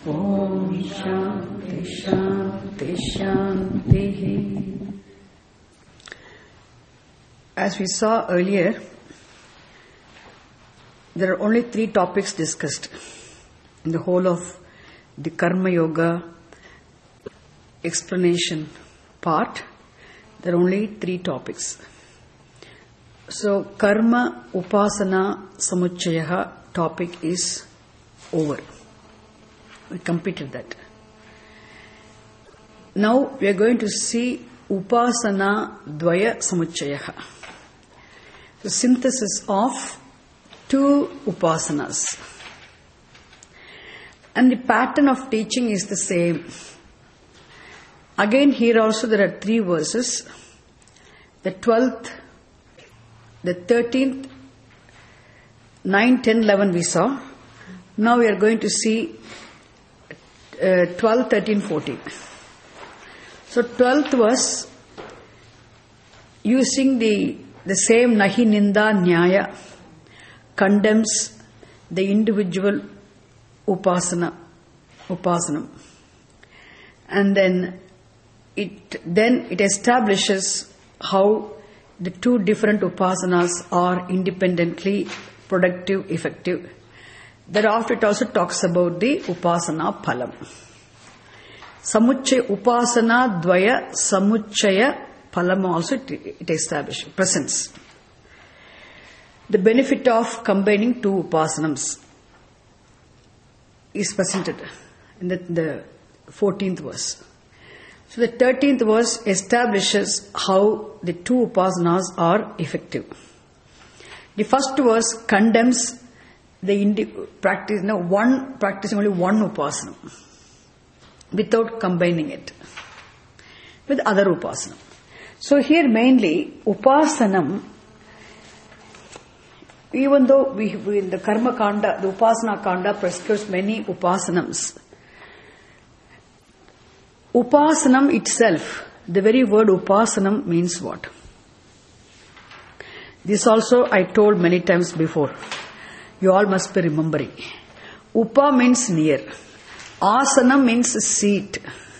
Om Shanti Shanti Shanti. As we saw earlier, there are only 3 topics discussed in the whole of the Karma Yoga explanation part. There are only 3 topics. So, Karma Upasana Samuchchayaha topic is over. We completed that. Now we are going to see Upasana Dvaya Samuchchayaha. The synthesis of 2 upasanas. And the pattern of teaching is the same. Again, here also there are 3 verses. The 12th, the 13th, 9, 10, 11 we saw. Now we are going to see 12, 13, 14. So 12th was using the same Nahi Ninda Nyaya condemns the individual upasanam. And then it establishes how the 2 different upasanas are independently productive, effective. Thereafter it also talks about the upasana phalam. Samuchchaya upasana dvaya samuchchaya phalam also it establishes, presents. The benefit of combining 2 upasanams is presented in the 14th verse. So the 13th verse establishes how the 2 upasanas are effective. The first verse condemns practicing only one upasanam without combining it with other upasanam. So here mainly upasanam, even though we in the karma kanda, the upasana kanda prescribes many upasanams. Upasanam itself, the very word upasanam means what? This also I told many times before. You all must be remembering. Upa means near. Asana means seat.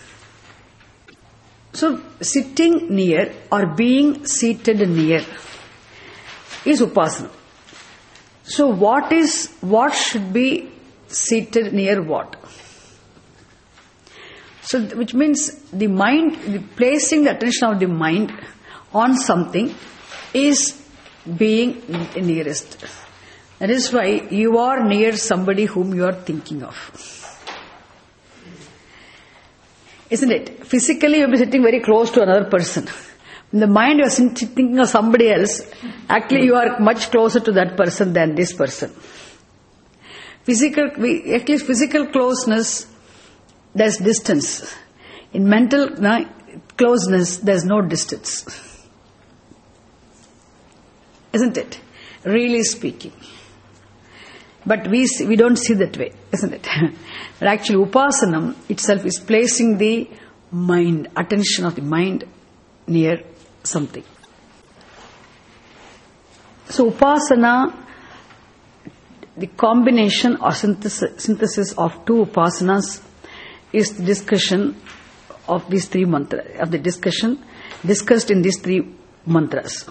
So sitting near or being seated near is upasana. So what should be seated near what? So which means the mind, placing the attention of the mind on something is being nearest. That is why you are near somebody whom you are thinking of. Isn't it? Physically you will be sitting very close to another person. In the mind you are thinking of somebody else. Actually you are much closer to that person than this person. Physical closeness, there is distance. In mental closeness, there is no distance. Isn't it? Really speaking. But we don't see that way, isn't it? But actually, upasanam itself is placing the mind, attention of the mind near something. So, upasana, the combination or synthesis of 2 upasanas is the discussion of these 3 mantras, of the discussion discussed in these 3 mantras.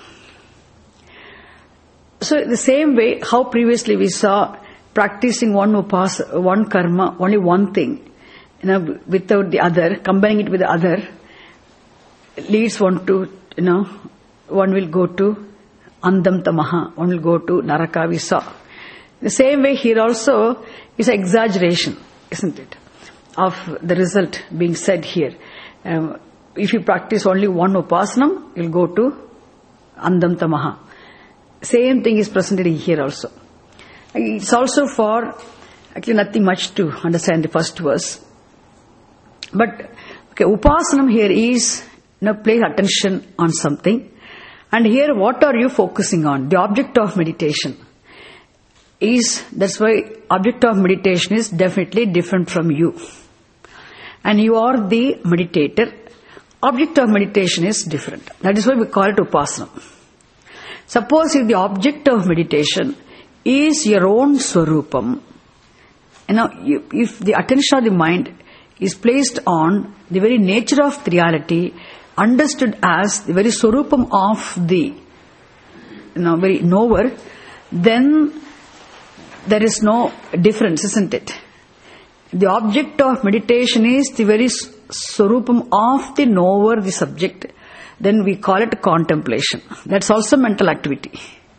So, the same way how previously we saw practicing one karma, only one thing, without the other, combining it with the other, leads one to, one will go to andam tamaha, one will go to naraka, we saw. The same way here also is an exaggeration, isn't it, of the result being said here. If you practice only one upasanam, you will go to andam tamaha. Same thing is presented here also. It's also for actually nothing much to understand the first verse. But upasanam here is place attention on something. And here what are you focusing on? The object of meditation that's why object of meditation is definitely different from you. And you are the meditator. Object of meditation is different. That is why we call it upasana. Suppose if the object of meditation is your own swarupam, if the attention of the mind is placed on the very nature of the reality, understood as the very swarupam of the very knower, then there is no difference, isn't it? The object of meditation is the very swarupam of the knower, the subject. Then we call it contemplation. That's also mental activity.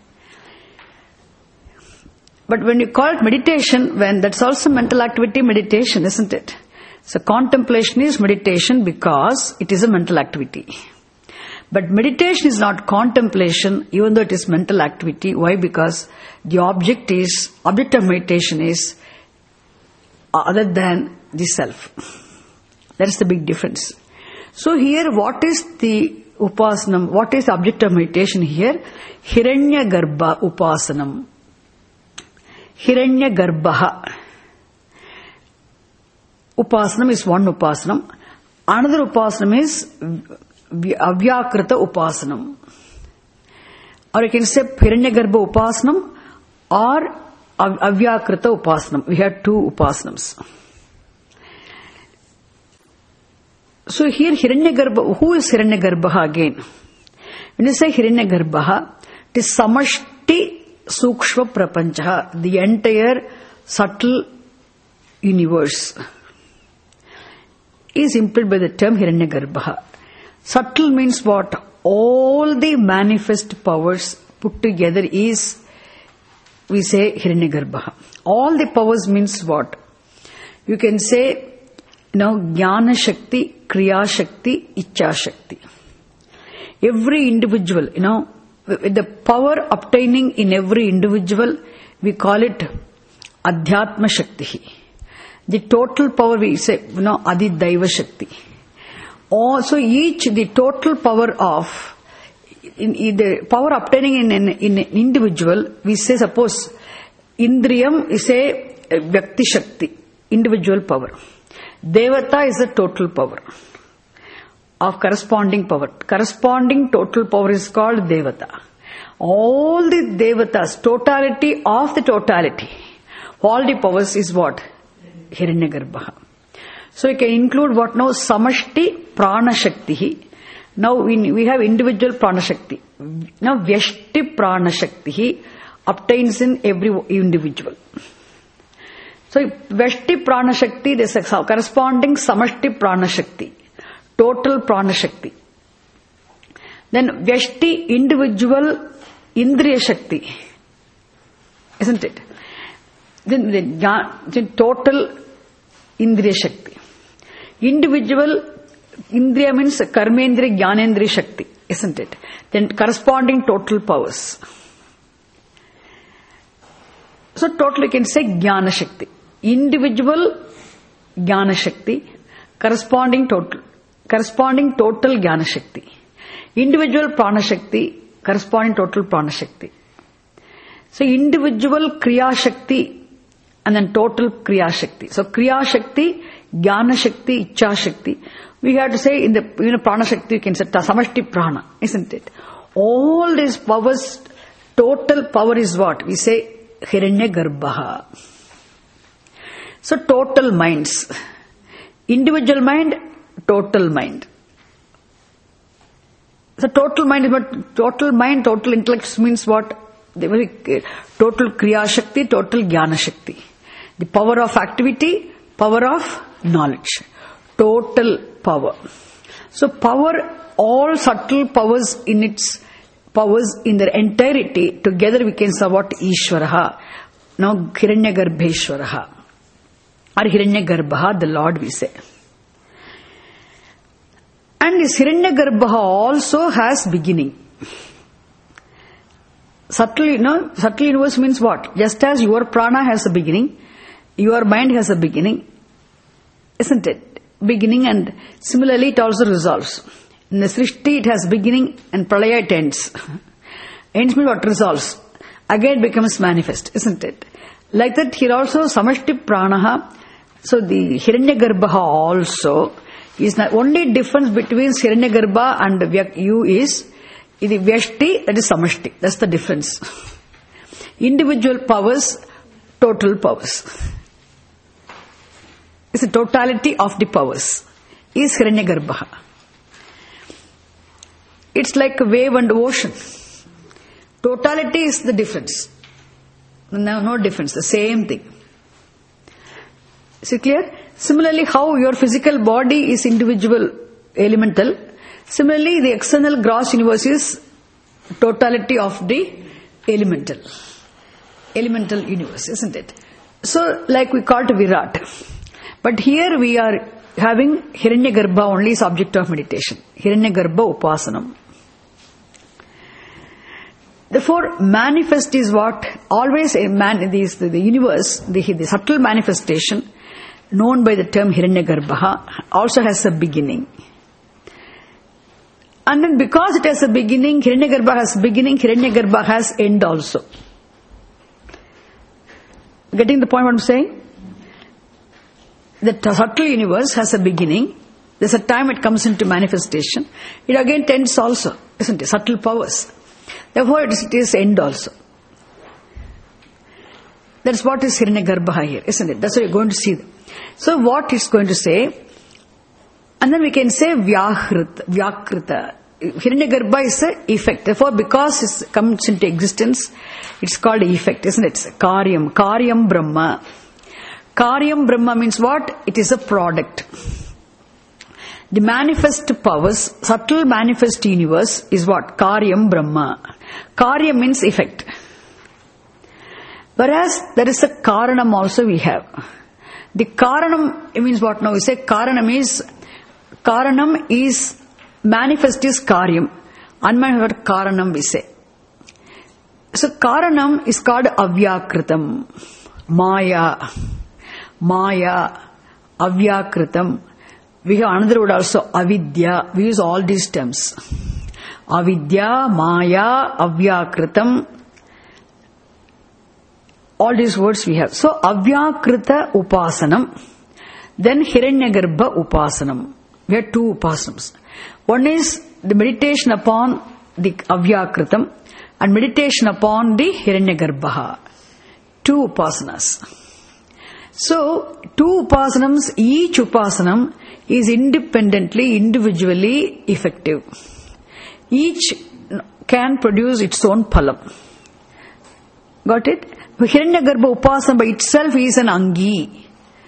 But when you call it meditation, when that's also mental activity, meditation, isn't it? So contemplation is meditation because it is a mental activity. But meditation is not contemplation, even though it is mental activity. Why? Because the object of meditation is other than the self. That is the big difference. So here, what is the upasanam? What is the object of meditation here? Hiranyagarbha upasanam. Hiranyagarbha. Upasanam is one upasanam. Another upasanam is avyakrita upasanam. Or you can say Hiranyagarbha upasanam or avyakrita upasanam. We have two upasanams. So here Hiranyagarbha, who is Hiranyagarbha again? When you say Hiranyagarbha, it is samashti sukshma prapancha, the entire subtle universe is implied by the term Hiranyagarbha. Subtle means what? All the manifest powers put together is, we say, Hiranyagarbha. All the powers means what? You can say, Jnana Shakti, Kriya Shakti, Ichcha Shakti. Every individual, the power obtaining in every individual, we call it Adhyatma Shakti. The total power, we say, Adidaiva Shakti. Also, the total power of, the power obtaining in an individual, we say, suppose, Indriyam is a Vyakti Shakti, individual power. Devata is the total power of corresponding power. Corresponding total power is called Devata. All the Devatas, totality of the totality, all the powers is what? Hiranyagarbha. So you can include what now? Samashti Prana Shakti. Now we have individual Prana Shakti. Now Vyashti Prana Shakti obtains in every individual. So Vyashti Prana Shakti, there is a corresponding Samashti Prana Shakti, total Prana Shakti. Then Vyashti individual Indriya Shakti, isn't it? Then the total Indriya Shakti. Individual Indriya means Karmendriya Jnanendriya Shakti, isn't it? Then corresponding total powers. So total you can say Jnana Shakti. Individual Jnana Shakti, corresponding total Jnana Shakti. Individual Prana Shakti, corresponding total Prana Shakti. So individual Kriya Shakti and then total Kriya Shakti. So Kriya Shakti, Jnana Shakti, Ichcha Shakti. We have to say in the Prana Shakti, you can say Samashti Prana, isn't it? All these powers, total power is what? We say Hiranyagarbha. So total minds. Individual mind, total mind. So total mind is what? Total mind, total intellect means what? The very total Kriya Shakti, total Jnana Shakti. The power of activity, power of knowledge. Total power. So power, all subtle powers in its powers in their entirety, together we can say what? Ishvaraha. Now Hiranyagarbheshvaraha. Or Hiranyagarbha, the Lord we say. And this Hiranyagarbha also has beginning. Subtle universe means what? Just as your prana has a beginning, your mind has a beginning, isn't it? Beginning, and similarly it also resolves. In the Srishti it has beginning and Pralaya it ends. Ends means what? Resolves. Again becomes manifest, isn't it? Like that here also Samashti Pranaha. So the Hiranyagarbha also is not only difference between Hiranyagarbha and you is the Vyashti, that is Samashti. That's the difference. Individual powers, total powers. is the totality of the powers, is Hiranyagarbha. It's like a wave and ocean. Totality is the difference. No difference, the same thing. Is it clear? Similarly, how your physical body is individual, elemental. Similarly, the external gross universe is totality of the elemental universe, isn't it? So, like we call it Virat. But here we are having Hiranyagarbha only as object of meditation. Hiranyagarbha Upasanam. Therefore, manifest is what? Always a the universe, the subtle manifestation, known by the term Hiranyagarbha, also has a beginning. And then because it has a beginning, Hiranyagarbha has beginning, Hiranyagarbha has end also. Getting the point what I'm saying? The subtle universe has a beginning. There's a time it comes into manifestation. It again tends also, isn't it? Subtle powers. Therefore, it is end also. That's what is Hiranyagarbha here, isn't it? That's what you're going to see. So what it's going to say, and then we can say Vyakrita. Hiranyagarbha is an effect. Therefore, because it comes into existence, it's called effect, isn't it? It's Karyam Brahma. Karyam Brahma means what? It is a product. The manifest powers, subtle manifest universe is what? Karyam Brahma. Karya means effect. Whereas there is a Karanam also we have. The Karanam means what now? We say Karanam is manifest is Karyam. Unmanifest Karanam we say. So Karanam is called Avyakritam. Maya, Avyakritam. We have another word also, Avidya. We use all these terms. Avidya, Maya, Avyakritam. All these words we have. So, Avyakrita Upasanam. Then Hiranyagarbha Upasanam. We have two Upasanams. One is the meditation upon the Avyakritam and meditation upon the Hiranyagarbha. Two Upasanas. So, two Upasanams, each Upasanam is independently, individually effective. Each can produce its own phalam. Got it? Hiranyagarbha Upasana by itself is an Angi.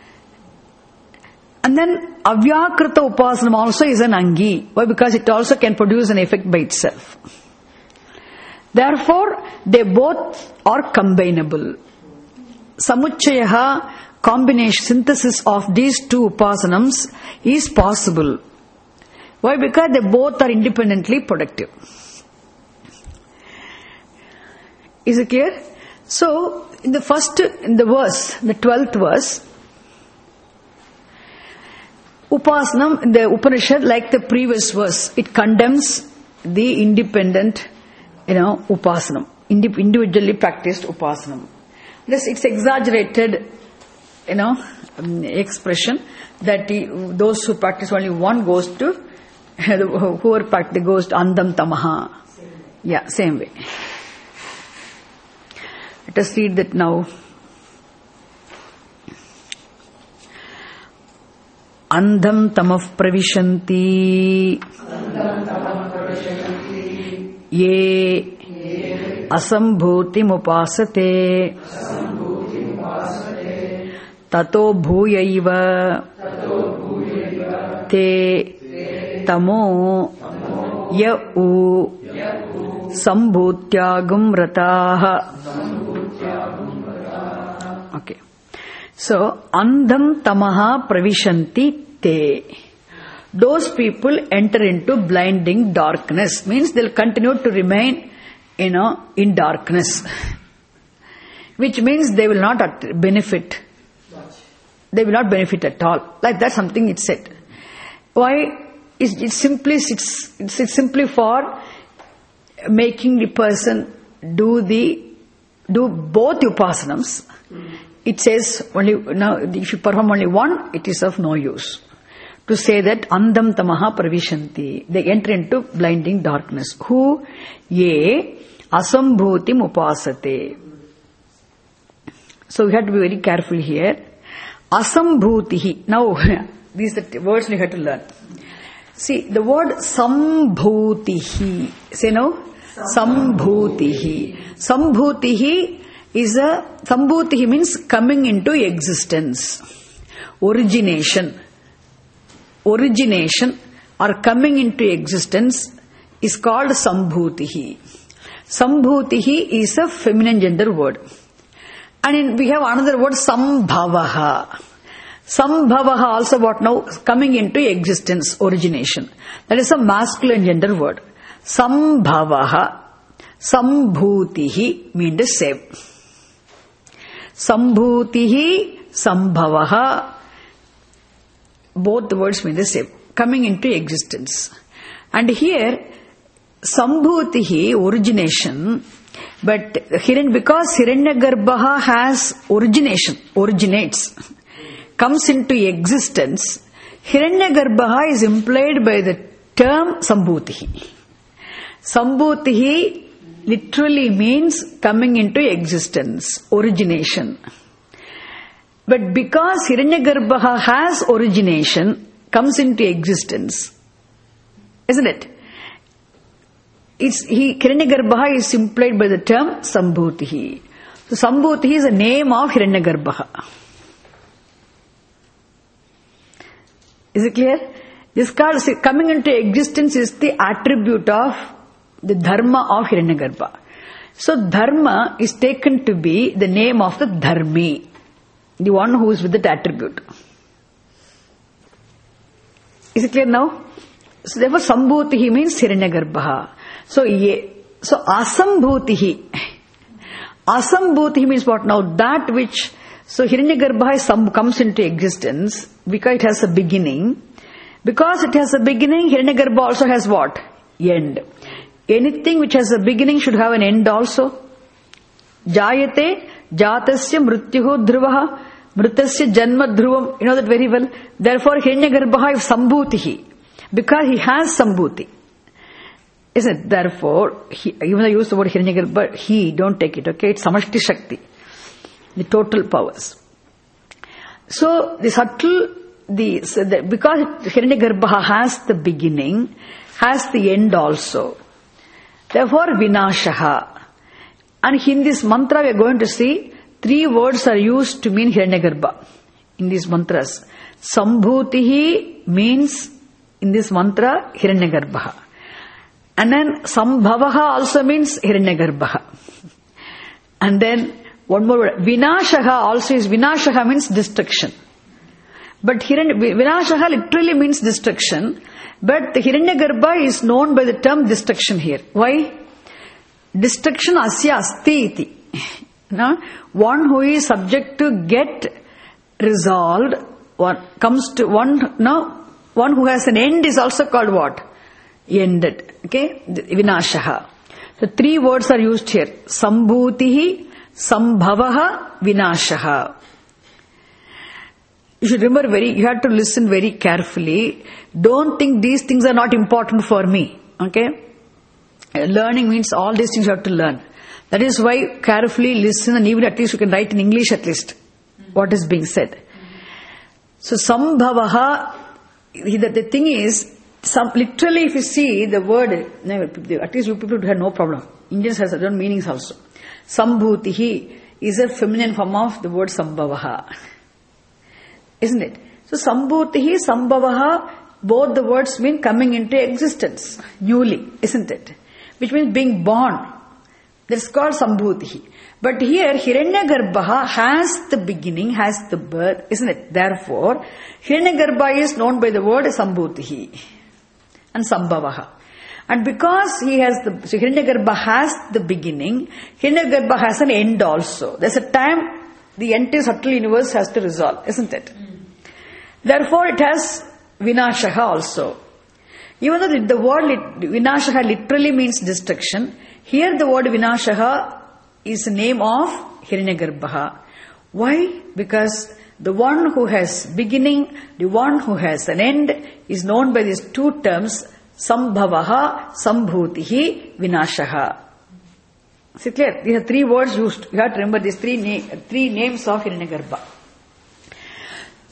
And then Avyakrita Upasanam also is an Angi. Why? Because it also can produce an effect by itself. Therefore, they both are combinable. Samuchayaha, combination, synthesis of these two Upasanams is possible. Why? Because they both are independently productive. Is it clear? So, in the verse, the 12th verse, Upasanam in the Upanishad, like the previous verse, it condemns the independent, Upasanam, individually practiced Upasanam. It's exaggerated, expression that those who practice only one goes to, whoever practice goes to Andam Tamaha. Yeah, same way. Let us read that now. Andham tamah pravishanti ye asambhutim upasate tato bhuyaiva te tamo ya'u sambhutyagam rataha. Okay. So, andham tamaha pravishanti te. Those people enter into blinding darkness. Means they'll continue to remain, in darkness. Which means they will not benefit. They will not benefit at all. Like that's something it said. Why? It's simply for making the person do both upasanams. It says only now if you perform only one, it is of no use. To say that andam tamaha pravishanti, they enter into blinding darkness. Who? Ye asambhutim upasate. So we have to be very careful here. Asambhutihi. Now, these are the words we have to learn. See, the word Sambhutihi. Say no? Sambhutihi. Sambhutihi Sambhutihi means coming into existence. Origination or coming into existence is called Sambhutihi. Sambhutihi is a feminine gender word. And we have another word, Sambhavaha. Sambhavaha also what now? Coming into existence, origination. That is a masculine gender word. Sambhavaha, Sambhutihi mean the same. Sambhutihi, Sambhavaha, both the words mean the same. Coming into existence. And here, Sambhutihi, origination, but because Hiranyagarbha has originates, comes into existence, Hiranyagarbha is implied by the term Sambhutihi. Sambhutihi literally means coming into existence, origination. But because Hiranyagarbha has origination, comes into existence, isn't it? Hiranyagarbha is implied by the term Sambhutihi. So Sambhutihi is the name of Hiranyagarbha. Is it clear? This called coming into existence is the attribute of the dharma of Hiranyagarbha. So dharma is taken to be the name of the dharmi, the one who is with that attribute. Is it clear now? So therefore Sambhutihi means Hiranyagarbha. So Asambhutihi. Asambhutihi means what now? That which, so Hiranyagarbha comes into existence because it has a beginning. Because it has a beginning, Hiranyagarbha also has what? End. Anything which has a beginning should have an end also. Jayate, jatasya mrityuho dhruvaha, mritasya janma dhruvam. You know that very well. Therefore Hiranyagarbha is Sambhutihi. Because he has Sambhuti. Isn't it? Therefore, even though I use the word Hiranyagarbha, don't take it, okay? It's Samashti Shakti. The total powers. So, the subtle, because Hiranyagarbha has the beginning, has the end also. Therefore, Vinashaha. And in this mantra we are going to see, 3 words are used to mean Hiranyagarbha. In these mantras. Sambhutihi means, in this mantra, Hiranyagarbha. And then Sambhavaha also means Hiranyagarbha. And then one more word. Vinashaha also is, Vinashaha means destruction. But Vinashaha literally means destruction. But the Hiranyagarbha is known by the term destruction here. Why? Destruction asya asti iti. No? One who is subject to get resolved, one who has an end is also called what? Ended. Okay? Vinashaha. So 3 words are used here. Sambhutihi, Sambhavaha, Vinashaha. You should remember you have to listen very carefully. Don't think these things are not important for me. Okay? Learning means all these things you have to learn. That is why carefully listen, and even at least you can write in English at least what is being said. So Sambhavaha, the thing is, literally if you see the word, at least you people have no problem. Indians have certain meanings also. Sambhutihi is a feminine form of the word Sambhavaha. Isn't it? So Sambhutihi, Sambhavaha, both the words mean coming into existence, newly, isn't it? Which means being born. That's called Sambhutihi. But here, Hiranyagarbha has the beginning, has the birth, isn't it? Therefore, Hiranyagarbha is known by the word Sambhutihi and Sambhavaha. And because Hiranyagarbha has the beginning, Hiranyagarbha has an end also. There's a time the entire subtle universe has to resolve, isn't it? Therefore, it has Vinashaha also. Even though the word Vinashaha literally means destruction, here the word Vinashaha is the name of Hiranyagarbha. Why? Because the one who has beginning, the one who has an end is known by these 2 terms, Sambhavaha, Sambhutihi, Vinashaha. Is it clear? These are 3 words used. You have to remember these 3 names of Hiranyagarbha.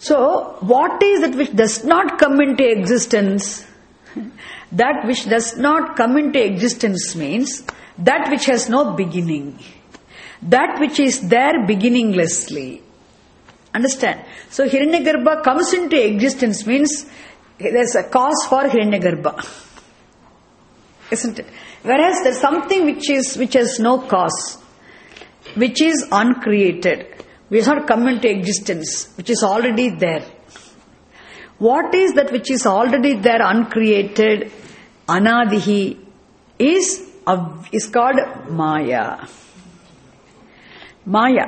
So, what is it which does not come into existence? That which does not come into existence means that which has no beginning. That which is there beginninglessly. Understand? So, Hiranyagarbha comes into existence means there's a cause for Hiranyagarbha. Isn't it? Whereas there's something which has no cause, which is uncreated, which has not come into existence, which is already there. What is that which is already there, uncreated, anadihi, is called Maya. Maya.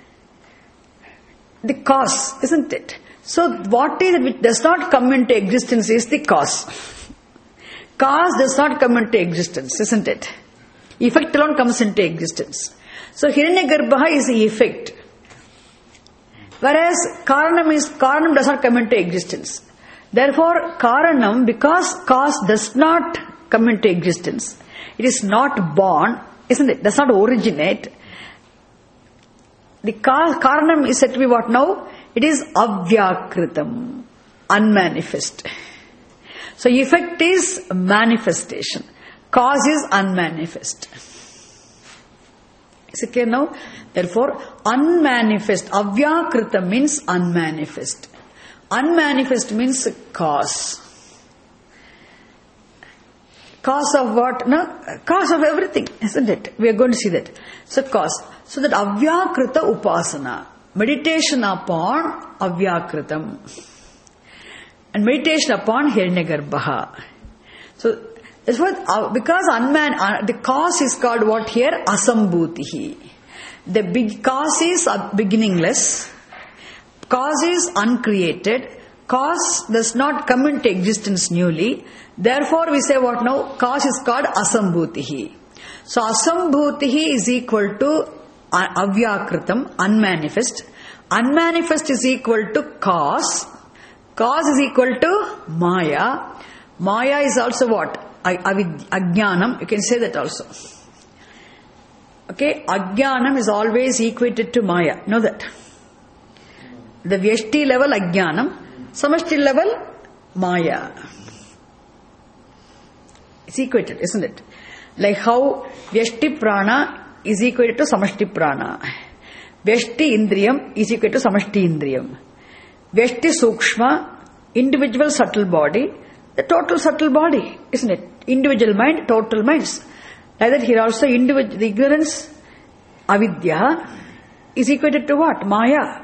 The cause, isn't it? So what is it which does not come into existence is the cause. Cause does not come into existence, isn't it? Effect alone comes into existence. So Hiranyagarbha is the effect. Whereas Karanam does not come into existence. Therefore, Karanam, because cause does not come into existence, it is not born, isn't it? Does not originate. The Karanam is said to be what now? It is Avyakritam, unmanifest. So effect is manifestation. Cause is unmanifest. Is it clear now? Therefore, unmanifest, Avyakritam means unmanifest. Unmanifest means cause. Cause of what? No? Cause of everything, isn't it? We are going to see that. So cause. So that Avyakrita Upasana, meditation upon Avyakritam. And meditation upon Hiranyagarbha. So, that's what, because the cause is called what here? Asambhutihi. The big cause is beginningless. Cause is uncreated. Cause does not come into existence newly. Therefore, we say what now? Cause is called Asambhutihi. So, Asambhutihi is equal to Avyakritam, unmanifest. Unmanifest is equal to cause. Cause is equal to Maya. Maya is also what? Ajnanam. You can say that also. Okay? Ajnanam is always equated to Maya. Know that? The Vyashti level Ajnanam. Samashti level Maya. It's equated, isn't it? Like how Vyashti Prana is equated to Samashti Prana. Vyashti Indriyam is equal to Samashti Indriyam. Vyashti Sukshma, individual subtle body, the total subtle body, isn't it? Individual mind, total minds. Like that here also the ignorance, avidya, is equated to what? Maya.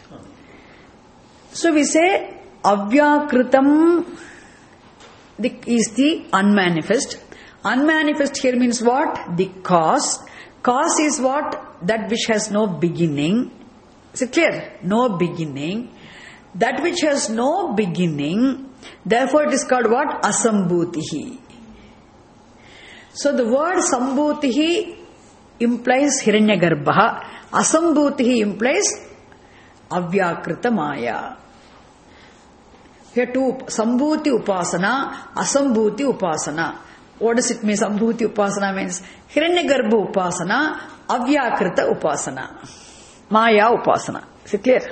So we say Avyakritam is the unmanifest. Unmanifest here means what? The cause. Cause is what? That which has no beginning. Is it clear? No beginning. That which has no beginning, therefore it is called what? Asambhutihi. So the word Sambhutihi implies Hiranyagarbha. Asambhutihi implies Avyakrita Maya. Here two, Sambhuti Upasana, Asambhuti Upasana. What does it mean? Sambhuti Upasana means Hiranyagarbha Upasana, Avyakrita Upasana, Maya Upasana. Is it clear?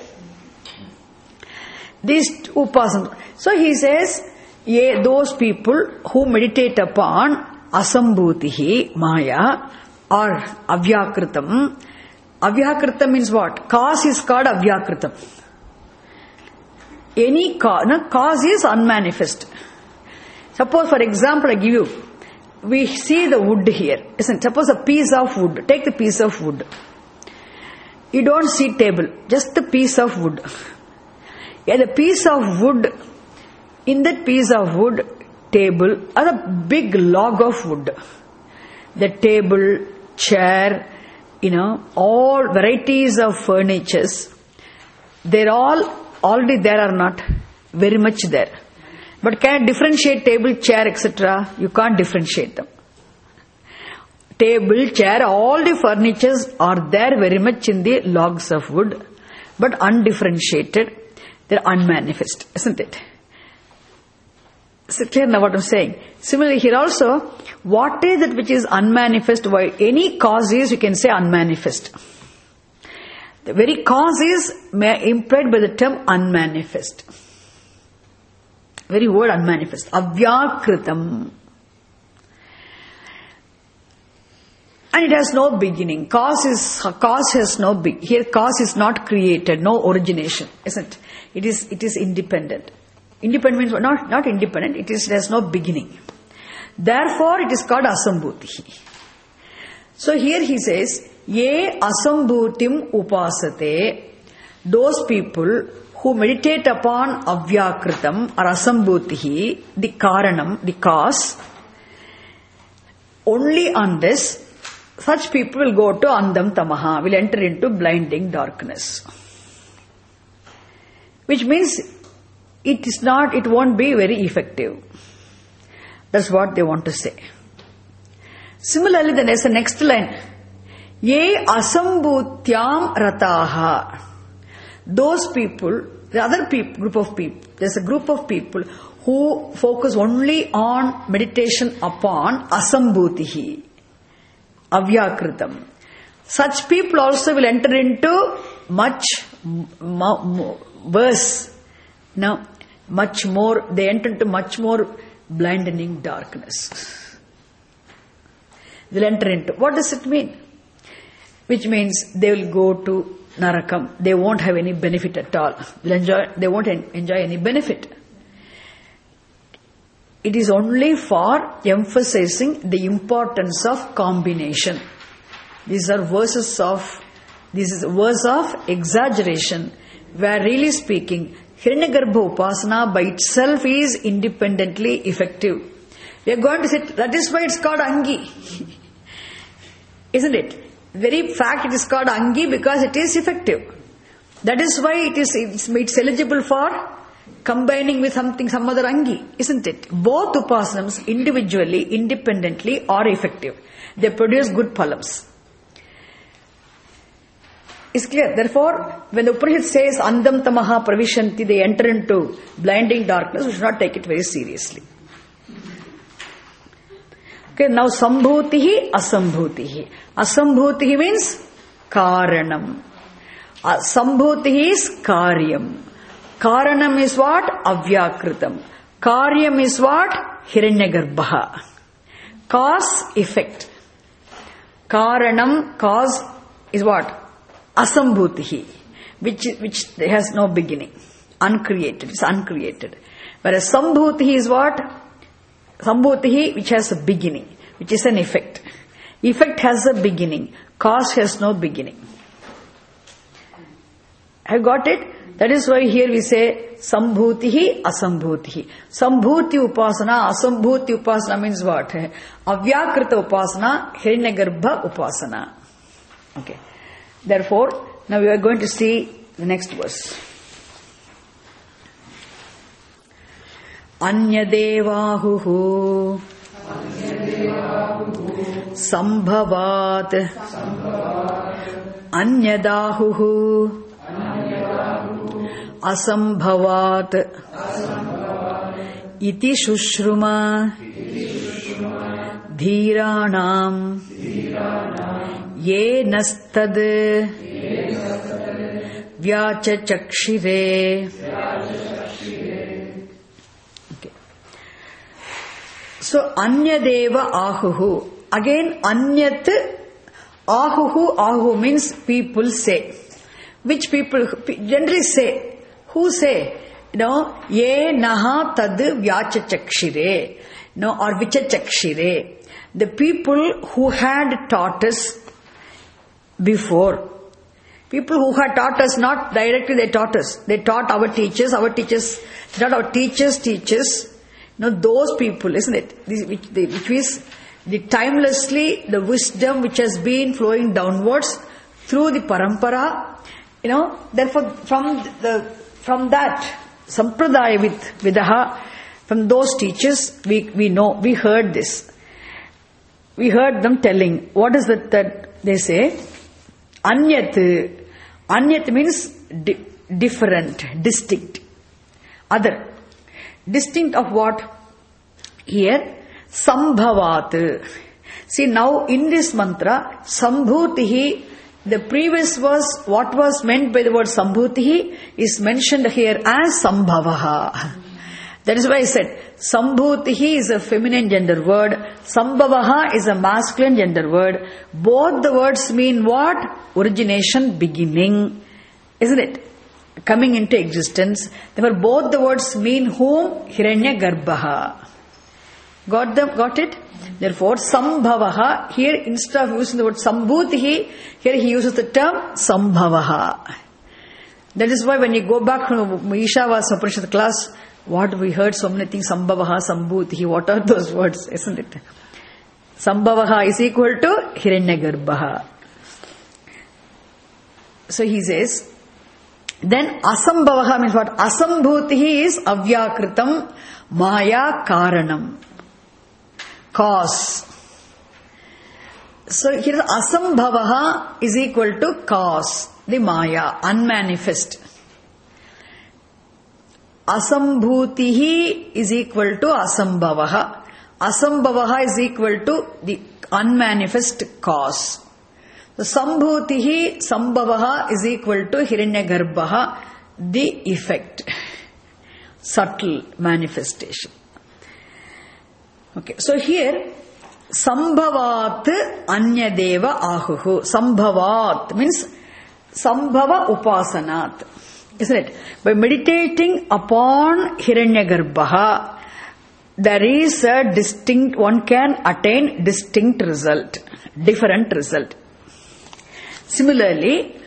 These Upasana. So he says, those people who meditate upon Asambhutihi, Maya, or Avyakritam. Avyakritam means what? Cause is called Avyakritam. Any cause is unmanifest. Suppose, for example, I give you, we see the wood here. Isn't it? Suppose a piece of wood. Take the piece of wood. You don't see table, just the piece of wood. Yeah, the piece of wood, in that piece of wood, table, or a big log of wood. The table, chair, all varieties of furnitures, they're all already there or not? Very much there. But can I differentiate table, chair, etc.? You can't differentiate them. Table, chair, all the furnitures are there very much in the logs of wood, but undifferentiated. They're unmanifest, isn't it? Is it clear now what I'm saying? Similarly here also, what is it which is unmanifest? Why any cause is, you can say unmanifest. The very cause is implied by the term unmanifest. Very word unmanifest. Avyakritam. And it has no beginning. Cause has no here cause is not created, no origination, isn't it? It is independent. Independent means not independent, it has no beginning. Therefore it is called asambhuti. So here he says, Ye asambhutim upasate, those people who meditate upon avyakritam or asambhuti, the karanam, the cause, only on this, such people will go to andam tamaha, will enter into blinding darkness. Which means it won't be very effective. That's what they want to say. Similarly, then there's the next line. Ye asambhutyam rataha. Those people, the other group of people, there's a group of people who focus only on meditation upon asambhutihi, avyakritam. Such people also will enter into much worse. Now, much more, they enter into much more blinding darkness. They'll enter into. What does it mean? Which means they will go to Narakam. They won't have any benefit at all. They won't enjoy any benefit. It is only for emphasizing the importance of combination. This is a verse of exaggeration, where really speaking, Hiranyagarbha Upasana by itself is independently effective. We are going to say, that is why it's called Angi. Isn't it? Very fact it is called Angi because it is effective. That is why it's eligible for combining with some other Angi, isn't it? Both Upasanams individually, independently are effective. They produce good phalams. It's clear. Therefore, when the Upanishad says Andam Tamaha Pravishanti, they enter into blinding darkness, we should not take it very seriously. Okay, now Sambhutihi, Asambhutihi. Asambhutihi means Karanam. Sambhutihi is Karyam. Karanam is what? Avyakritam. Karyam is what? Hiranyagarbha. Cause, effect. Karanam, cause is what? Asambhutihi, which has no beginning. Uncreated, it's uncreated. Whereas Sambhutihi is what? Sambhutihi, which has a beginning, which is an effect. Effect has a beginning. Cause has no beginning. Have you got it? That is why here we say Sambhutihi, Asambhutihi. Sambhuti Upasana, Asambhuti Upasana means what? Avyakrita Upasana, Hiranyagarbha Upasana. Okay. Therefore, now we are going to see the next verse. Anyadevahuhu Sambhavat Anyadahuhu Asambhavat Iti Shushruma Dhiranam Ye nastad vyachachakshire. Okay. So anyadeva ahuhu. Again anyat ahuhu. Ahu means people say. Which people generally say? Who say? Ye naha tad vyachachakshire. Or vichachakshire. The people who had taught us before. People who had taught us, not directly they taught us. They taught our teachers, not our teachers' teachers. Those people, isn't it? Which is the timelessly, the wisdom which has been flowing downwards through the parampara. Therefore from that sampradaya with Vidaha, from those teachers, we know, we heard this. We heard them telling. What is it that they say? Anyat. Anyat means different, distinct, other. Distinct of what? Here, Sambhavat. See, now in this mantra, Sambhutihi The previous verse, what was meant by the word Sambhuti is mentioned here as Sambhavaha. That is why I said Sambhuti is a feminine gender word, Sambhavaha is a masculine gender word. Both the words mean what? Origination, beginning. Isn't it? Coming into existence. Therefore both the words mean whom? Hiranyagarbha. Got it? Therefore, Sambhavaha, here instead of using the word Sambhuti, here he uses the term Sambhavaha. That is why when you go back from Ishavasya Upanishad class, what we heard so many things, Sambhavaha, Sambhuti, what are those words, isn't it? Sambhavaha is equal to Hiranyagarbha. So he says, then Asambhavaha means what? Asambhuti is Avyakritam Maya Karanam. Cause. So here Asambhavaha is equal to cause, the Maya, unmanifest. Asambhutihi is equal to Asambhavaha. Asambhavaha is equal to the unmanifest cause. The Sambhutihi, Sambhavaha is equal to Hiranyagarbha, the effect, subtle manifestation. Okay, so here Sambhavat Anyadeva Ahuhu. Sambhavat means Sambhava Upasanat. Isn't it? By meditating upon Hiranyagarbha, there is a distinct, one can attain distinct result, different result. Similarly,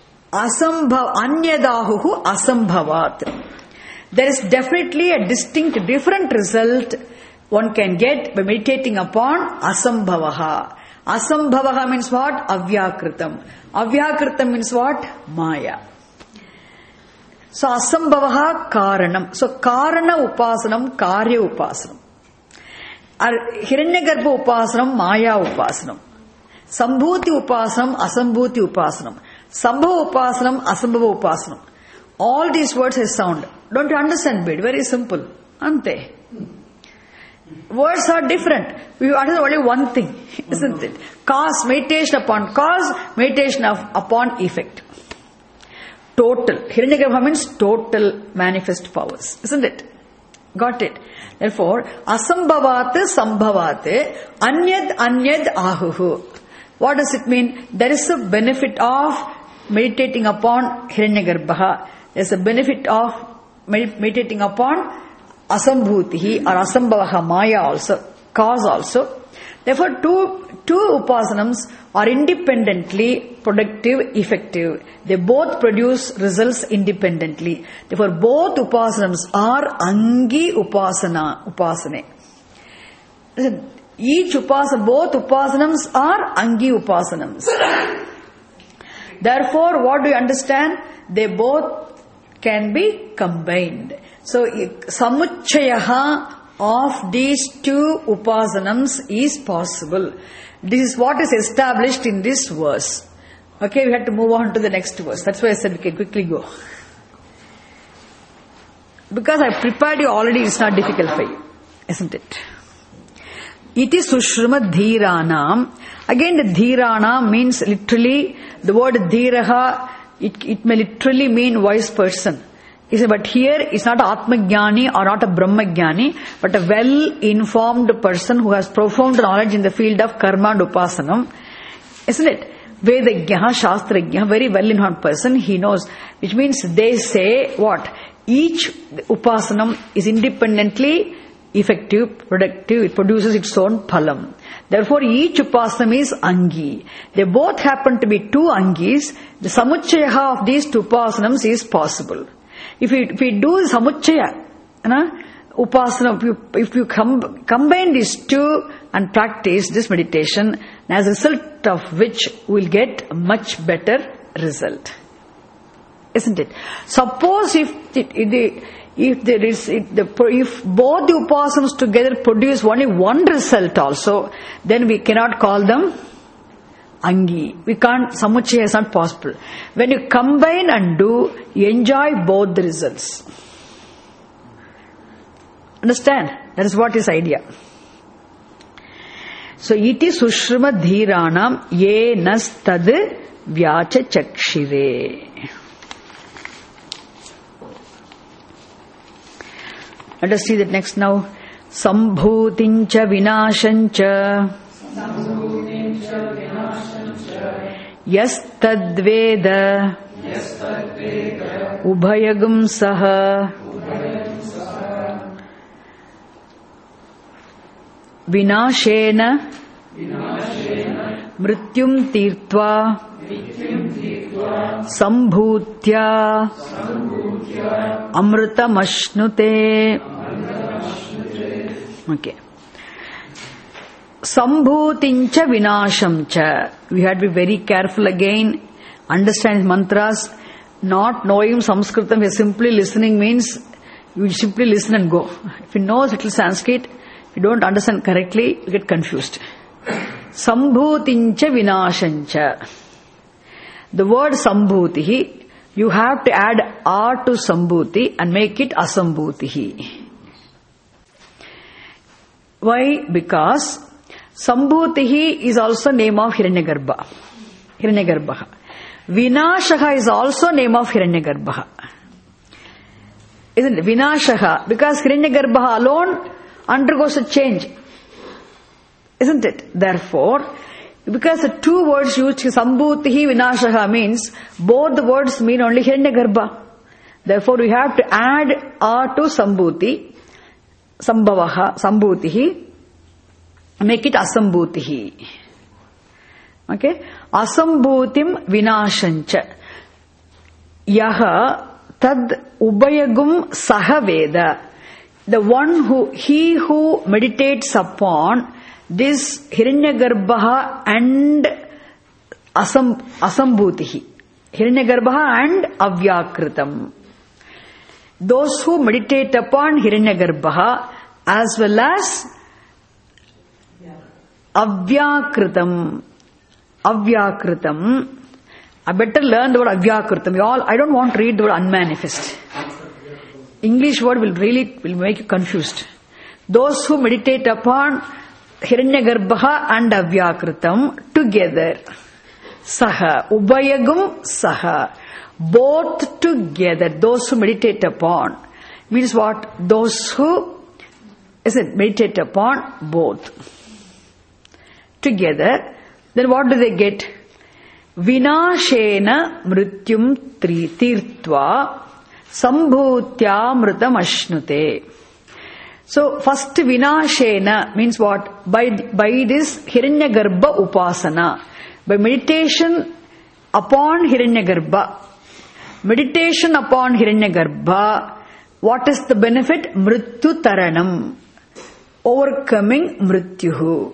Anyadahuhu Asambhavat. There is definitely a distinct, different result one can get by meditating upon Asambhavaha. Asambhavaha means what? Avyakritam. Avyakritam means what? Maya. So Asambhavaha Karanam. So Karana Upasanam, Karya Upasanam. Hiranyagarbha Upasanam, Maya Upasanam. Sambhuti Upasanam, Asambhuti Upasanam. Sambhava Upasanam, Asambhava Upasanam. All these words have sound. Don't you understand bit? Very simple. Ante. Words are different. We understand only one thing, isn't it? Cause, meditation upon cause, meditation upon effect. Total. Hiranyagarbha means total manifest powers, isn't it? Got it? Therefore, Asambhavat, Sambhavat, Anyad Ahuhu. What does it mean? There is a benefit of meditating upon Hiranyagarbha. There is a benefit of meditating upon Asambhutihi or Asambhavaha Maya also, cause also. Therefore, two upasanams are independently productive, effective. They both produce results independently. Therefore, both upasanams are Angi Upasane. Each both upasanams are Angi Upasanams. Therefore, what do you understand? They both can be combined. So, Samuchayaha of these two upasanams is possible. This is what is established in this verse. Okay, we have to move on to the next verse. That's why I said we can quickly go. Because I prepared you already, it's not difficult for you. Isn't it? Iti Sushruma Dhiranam. Again, the Dhiranam means literally, the word Dhiraha, it may literally mean wise person. But here it's not Atmajnani or not a Brahmajnani, but a well-informed person who has profound knowledge in the field of karma and upasanam. Isn't it? Vedagyaha, Shastrajnaha, very well-informed person, he knows. Which means they say what? Each upasanam is independently effective, productive, it produces its own phalam. Therefore, each upasanam is Angi. They both happen to be two Angis. The Samuchayaha of these two upasanams is possible. If we do Samuchaya, Upasana, if you combine these two and practice this meditation, as a result of which we will get a much better result. Isn't it? Suppose if both the upasanas together produce only one result also, then we cannot call them Angi. We can't, Samuchaya is not possible. When you combine and do, you enjoy both the results. Understand? That is what is idea. So, iti sushrama dhiranam ye nas tad vyacha chakshire. Let us see that next now. Sambhutincha vinashancha yastadveda ubhayagum saha vinashena mrityum tirtva sambhutya amrutamashnute. Okay. Sambhutincha vinashamcha. We had to be very careful again. Understand mantras. Not knowing Sanskritam, you're simply listening means you simply listen and go. If you know little Sanskrit, if you don't understand correctly, you get confused. Sambhutincha vinashancha. The word sambhutihi, you have to add R to sambhuti and make it asambhutihi. Why? Because sambhutihi is also name of Hiranyagarbha. Hiranyagarbha. Vinashaha is also name of Hiranyagarbha. Isn't it? Vinashaha. Because Hiranyagarbha alone undergoes a change. Isn't it? Therefore, because the two words used, sambhutihi, vinashaha, means both the words mean only Hiranyagarbha. Therefore, we have to add R to sambhuti. Sambhavaha, sambhutihi, make it asambhutihi. Okay? Asambhutim vinashancha. Yaha tad ubayagum saha veda. The one who, he who meditates upon this Hiranyagarbha and asambhutihi. Hiranyagarbha and avyakritam. Those who meditate upon Hiranyagarbha as well as avyakritam. Avyakritam. I better learn the word avyakritam. I don't want to read the word unmanifest. English word will make you confused. Those who meditate upon Hiranyagarbha and avyakritam together. Saha. Ubayagum saha. Both together, those who meditate upon, means what? Those who meditate upon both together, then what do they get? Vinashena mrityum tirtva sambhutya mritam ashnute. So first vinashena means what? By this Hiranyagarbha upasana, by meditation upon Hiranyagarbha. Meditation upon Hiranyagarbha, what is the benefit? Mrityu taranam. Overcoming mrityuhu.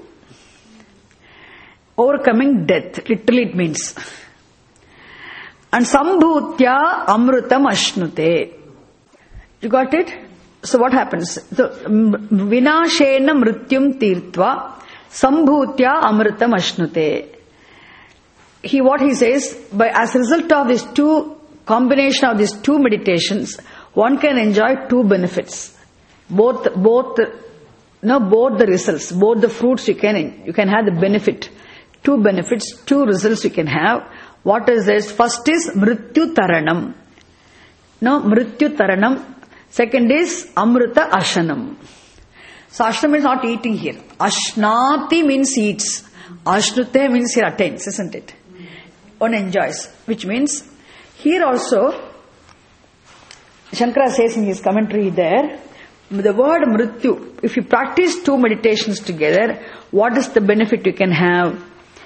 Overcoming death. Literally it means. And sambhutya amrutam ashnute. You got it? So what happens? So, vinashena mrityum tirtva sambhutya amrutam ashnute. What he says, as a result of these combination of these two meditations, one can enjoy two benefits. Both the results, both the fruits you can have the benefit. Two benefits, two results you can have. What is this? First is mrityu taranam. Mrityu taranam. Second is amruta ashanam. So ashanam is not eating here. Ashnati means eats. Ashnute means he attains, isn't it? One enjoys. Which means, here also, Shankara says in his commentary there, the word mrityu, if you practice two meditations together, what is the benefit you can have?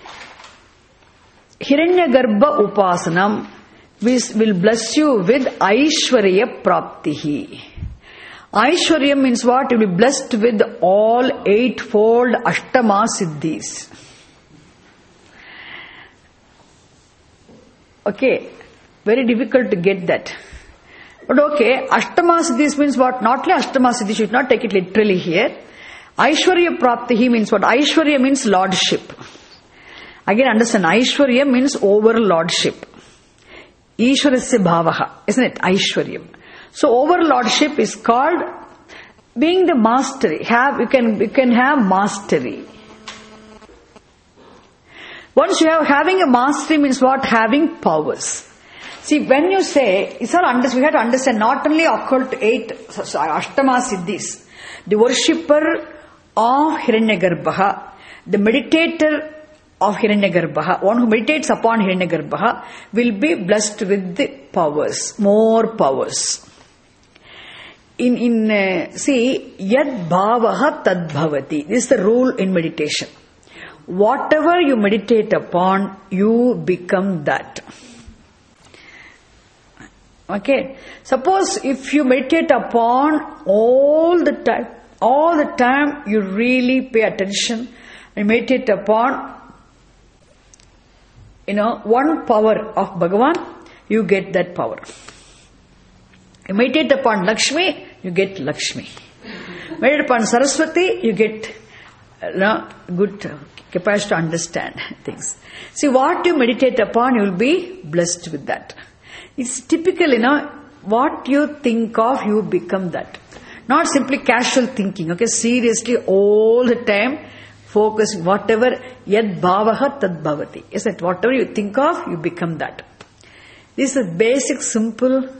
Hiranyagarbha upasanam will bless you with Aishwarya praptihi. Aishwarya means what? You will be blessed with all eightfold Ashtama Siddhis. Okay, very difficult to get that. But okay, Ashtama Siddhis means what? Not only Ashtama Siddhis, you should not take it literally here. Aishwarya praptihi means what? Aishwarya means lordship. Again understand, Aishwarya means overlordship. Ishwarasya bhavaha, isn't it? Aishwaryam. So overlordship is called being the mastery. You can have mastery. Once you have having a mastery means what? Having powers. See, when you say, we have to understand not only occult 8 Ashtama Siddhis, the worshipper of Hiranyagarbha, the meditator of Hiranyagarbha, one who meditates upon Hiranyagarbha will be blessed with the powers, more powers. See, yad bhavaha tad bhavati. This is the rule in meditation. Whatever you meditate upon, you become that. Okay. Suppose if you meditate upon all the time you really pay attention and meditate upon, one power of Bhagavan, you get that power. You meditate upon Lakshmi, you get Lakshmi. Meditate upon Saraswati, you get good capacity to understand things. See, what you meditate upon, you will be blessed with that. It's typical, what you think of, you become that. Not simply casual thinking, okay? Seriously, all the time, focus, whatever, yad bhavaha tad bhavati. Is that whatever you think of, you become that. This is a basic, simple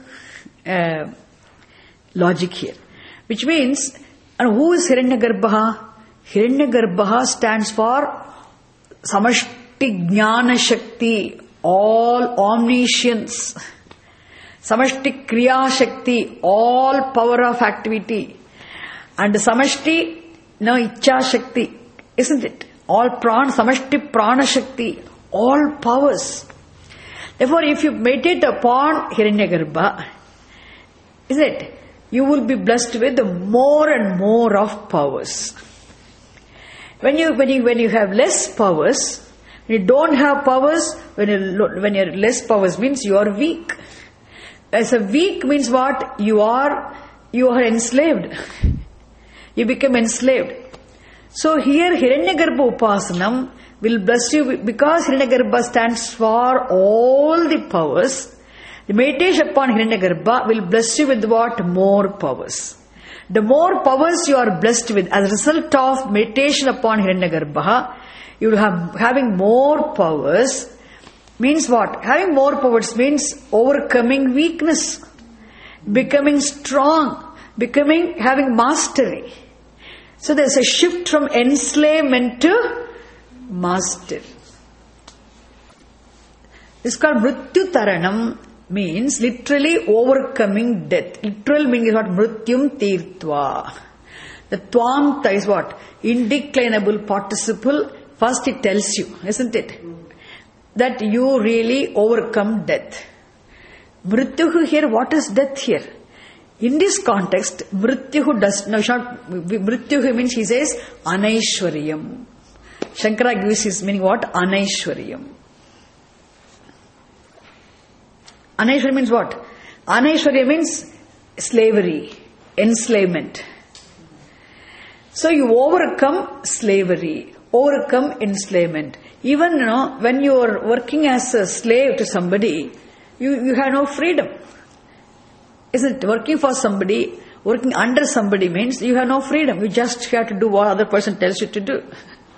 logic here. Which means, and who is Hiranyagarbha? Hiranyagarbha stands for Samashti Jnana Shakti, all omniscience. Samashti Kriya Shakti, all power of activity. And Samashti, Ichcha Shakti, isn't it? All prana, Samashti Prana Shakti, all powers. Therefore, if you meditate upon Hiranyagarbha, is it? You will be blessed with more and more of powers. When you have less powers, when you don't have powers, when you're less powers means you are weak. As a weak means what? You are enslaved. You become enslaved. So here Hiranyagarbha Upasanam will bless you because Hiranyagarbha stands for all the powers. The meditation upon Hiranyagarbha will bless you with what? More powers. The more powers you are blessed with as a result of meditation upon Hiranyagarbha, you will having more powers. Means what? Having more powers means overcoming weakness, becoming strong, having mastery. So there's a shift from enslavement to mastery. It's called Mrityu Taranam, means literally overcoming death. Literal meaning is what? Mrityum Tirtva. The Tvamta is what? Indeclinable participle. First it tells you, isn't it? That you really overcome death. Mrityuhu here, what is death here? In this context, Mrityuhu means he says Anaishwaryam. Shankara gives his meaning what? Anaishwaryam. Anaishwarya means what? Anaishwarya means slavery, enslavement. So you overcome slavery, overcome enslavement. Even when you are working as a slave to somebody, you have no freedom. Isn't it? Working for somebody, working under somebody means you have no freedom. You just have to do what other person tells you to do.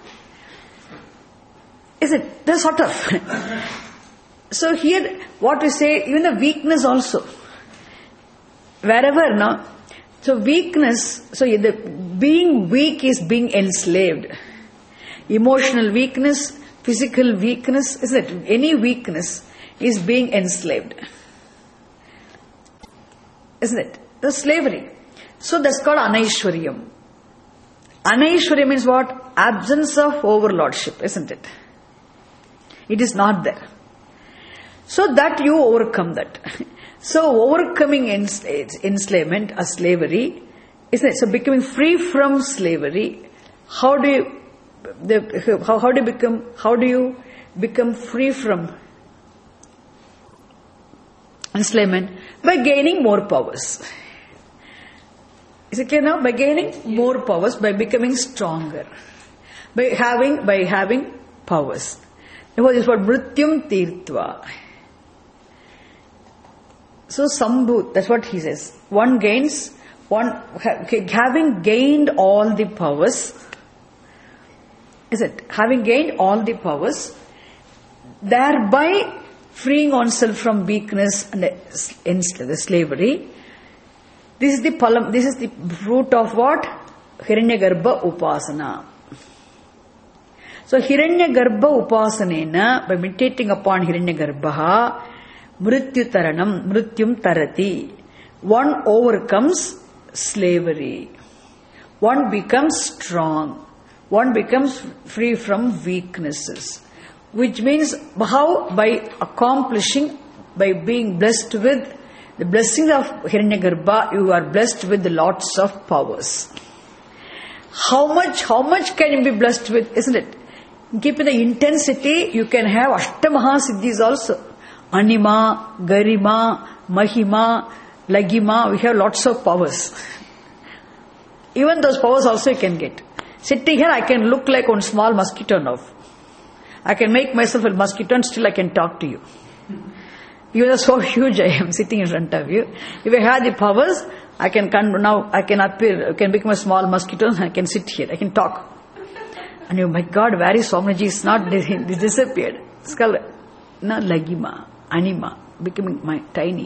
Is it? That's sort of. So here, what we say, even the weakness also. Wherever, so weakness, so the being weak is being enslaved. Emotional weakness, physical weakness, isn't it? Any weakness is being enslaved. Isn't it? The slavery. So that's called Anaishwaryam. Anaishwaryam means what? Absence of overlordship, isn't it? It is not there. So that you overcome that. So overcoming enslavement or slavery, isn't it? So becoming free from slavery, how do you become free from enslavement? By gaining more powers. Is it clear now? By gaining more powers, by becoming stronger, by having powers. Therefore, this is what Mrityum Tirtva. So Sambhu, that's what he says. One gains, having gained all the powers, is it? Having gained all the powers, thereby freeing oneself from weakness and the slavery. This is the palam, this is the fruit of what? Hiranyagarbha Upasana. So Hiranyagarbha Upasanena, by meditating upon Hiranyagarbha, Mrityu Taranam, Mrityum Tarati, one overcomes slavery. One becomes strong. One becomes free from weaknesses. Which means how? By accomplishing, by being blessed with the blessing of Hiranyagarbha, you are blessed with lots of powers. How much can you be blessed with, isn't it? Keeping the intensity, you can have Ashtamaha Siddhis also. Anima, Garima, Mahima, Lagima, we have lots of powers. Even those powers also you can get. Sitting here, I can look like one small mosquito now. I can make myself a mosquito and still I can talk to you. You are so huge, I am sitting in front of you. If I had the powers, I can now, I can appear, I can become a small mosquito and I can sit here, I can talk. And you, my God, where is Swamiji? It's not, it disappeared. Skull, no, Lagima, Anima, becoming tiny.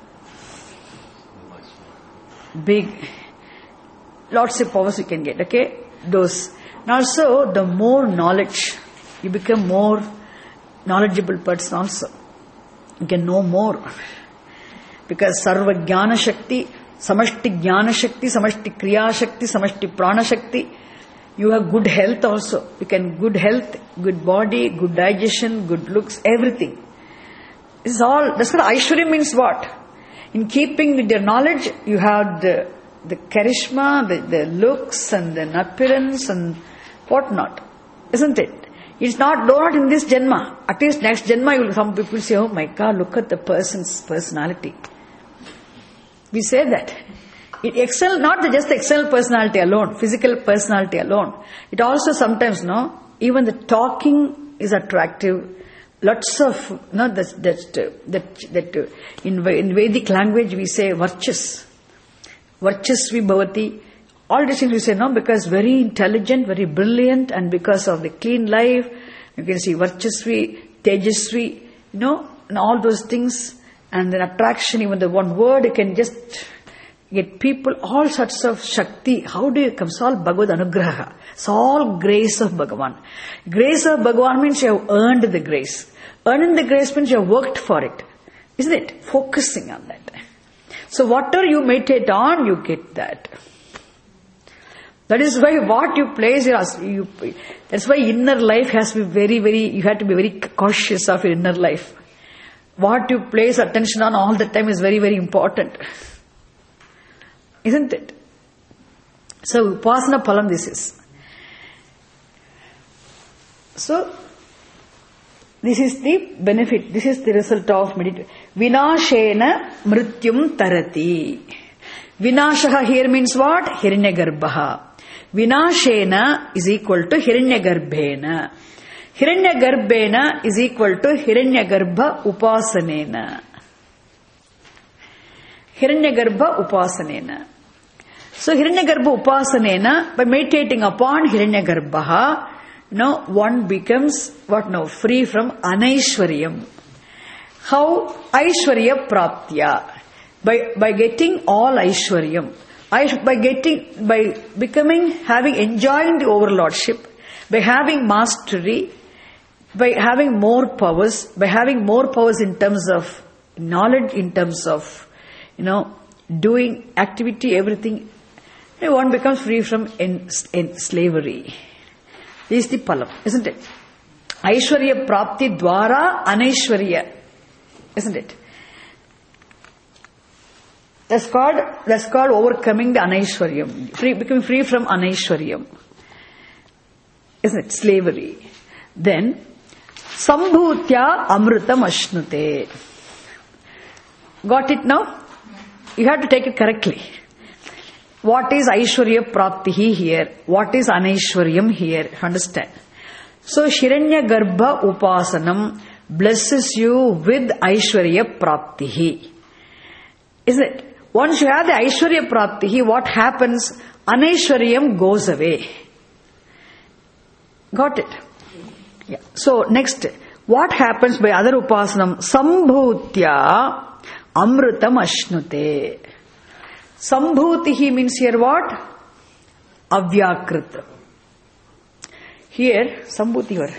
Big. Lots of powers you can get, okay? Those. And also, the more knowledge, you become more knowledgeable person also. You can know more. Because Sarva Jnana Shakti, Samashti Jnana Shakti, Samashti Kriya Shakti, Samashti Prana Shakti. You have good health also. You can good health, good body, good digestion, good looks, everything. This is all, that's what Aishwarya means what? In keeping with your knowledge, you have the charisma, the looks and the appearance and whatnot. Isn't it? It's not in this Janma. At least next Janma, some people say, oh my God, look at the person's personality. We say that. It excel, not just the external personality alone, physical personality alone. It also sometimes, even the talking is attractive. Lots of, that in Vedic language we say Varchas. Varchasvi Bhavati. All these things we say, because very intelligent, very brilliant, and because of the clean life, you can see Varchasvi, Tejasvi, and all those things, and then attraction, even the one word, you can just get people, all sorts of Shakti. How do you come? It's all Bhagavad Anugraha. It's all grace of Bhagavan. Grace of Bhagavan means you have earned the grace. Earning the grace means you have worked for it. Isn't it? Focusing on that. So whatever you meditate on, you get that. That is why what you place, that's why inner life has to be very, you have to be very cautious of your inner life. What you place attention on all the time is very, very important. Isn't it? So, Upasana Palam this is. So, this is the benefit, this is the result of meditation. Vinashena mrityum tarati. Vinashaha here means what? Hiranyagarbha. Vinashena is equal to Hiranyagarbhena. Hiranyagarbhena is equal to Hiranyagarbha Upasanena. Hiranyagarbha Upasanena. So Hiranyagarbha Upasanena, by meditating upon Hiranyagarbha, one becomes free from Anaishwaryam. How? Aishwarya Praptya. By getting all Aishwaryam. By enjoying the overlordship, by having mastery, by having more powers, in terms of knowledge, in terms of, doing activity, everything, one becomes free from slavery. This is the palam, isn't it? Aishwarya Prapti Dwara Anaishwarya, isn't it? That's called overcoming the Anaishwaryam, becoming free from Anaishwaryam. Isn't it? Slavery. Then, Sambhutya Amrutam Ashnute. Got it now? You have to take it correctly. What is Aishwarya Prapti here? What is Anaishwaryam here? Understand? So, Hiranyagarbha Upasanam blesses you with Aishwarya Prapti. Isn't it? Once you have the Aishwarya Prapti, what happens? Anaishwaryam goes away. Got it? Yeah. So next, what happens by other upasanam? Sambhutya amrutam ashnute. Sambhutihi means here what? Avyakrita. Here, Sambhuti or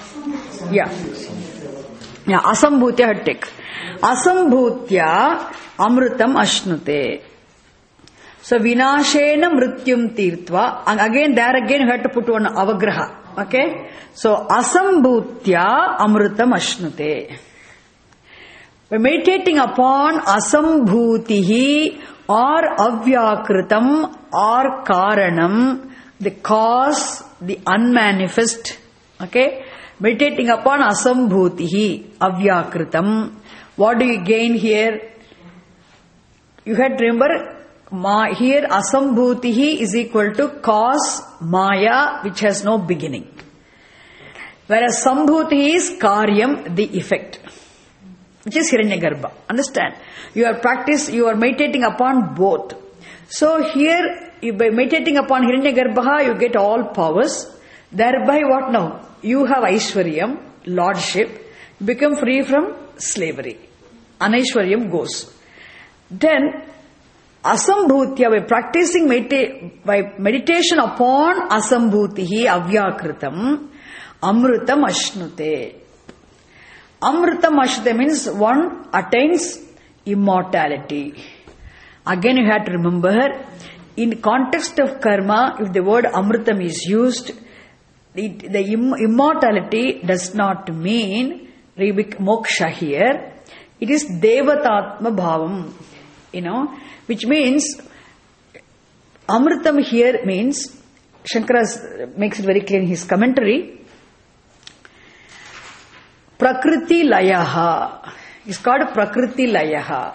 Asambhutya had take. Asambhutya amrutam ashnute. So vinashena mrityum tirtva. And again, there again you have to put one avagraha. Okay? So asambhutya amrutam ashnute. By meditating upon asambhutihi or avyakritam or karanam, the cause, the unmanifest, okay? Meditating upon asambhutihi, avyakritam. What do you gain here? You had to remember, here asambhutihi is equal to cause maya, which has no beginning. Whereas sambhutihi is karyam, the effect, which is Hiranyagarbha. Understand? You are meditating upon both. So here, by meditating upon Hiranyagarbha, you get all powers. Thereby what now? You have Aishwaryam, lordship, become free from slavery. Anaishwaryam goes. Then, Asambhutya, by practicing by meditation upon Asambhutihi avyakritam, amrutam ashnute. Amrutam ashnute means one attains immortality. Again you have to remember, in context of karma, if the word amrutam is used, the immortality does not mean moksha here. It is devatatma bhavam, which means amrutam here means, Shankara makes it very clear in his commentary, prakriti layaha. It's called prakriti layaha.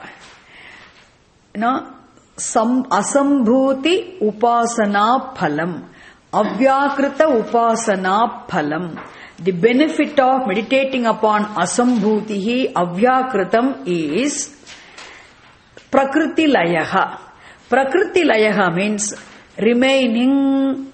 Asambhuti upasana phalam. Avyakrita upasana phalam. The benefit of meditating upon asambhutihi avyakritam is prakriti layaha. Prakriti layaha means remaining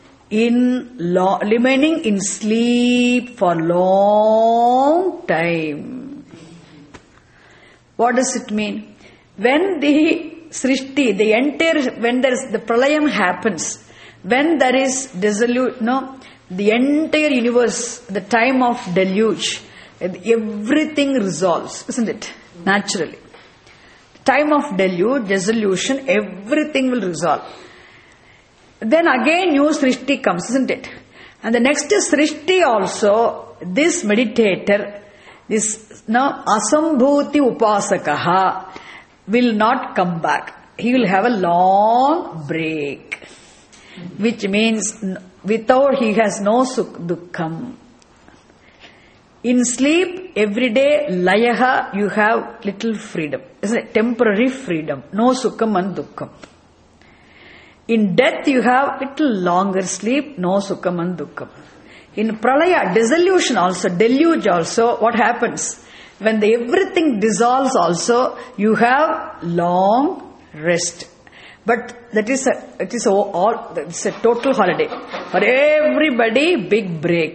in sleep for long time. What does it mean? When the Srishti, when the pralayam happens, when there is the entire universe, the time of deluge, everything resolves, isn't it? Naturally. Time of deluge, dissolution, everything will resolve. Then again new Srishti comes, isn't it? And the next Srishti also, this meditator, this Asambhuti Upasakaha, will not come back. He will have a long break, which means without he has no dukkham. In sleep, every day, layaha, you have little freedom. Isn't it? Temporary freedom. No sukham and dukkham. In death, you have little longer sleep, no sukham and dukkham. In pralaya, dissolution also, deluge also, what happens? When everything dissolves also, you have long rest. But it's a total holiday. For everybody, big break.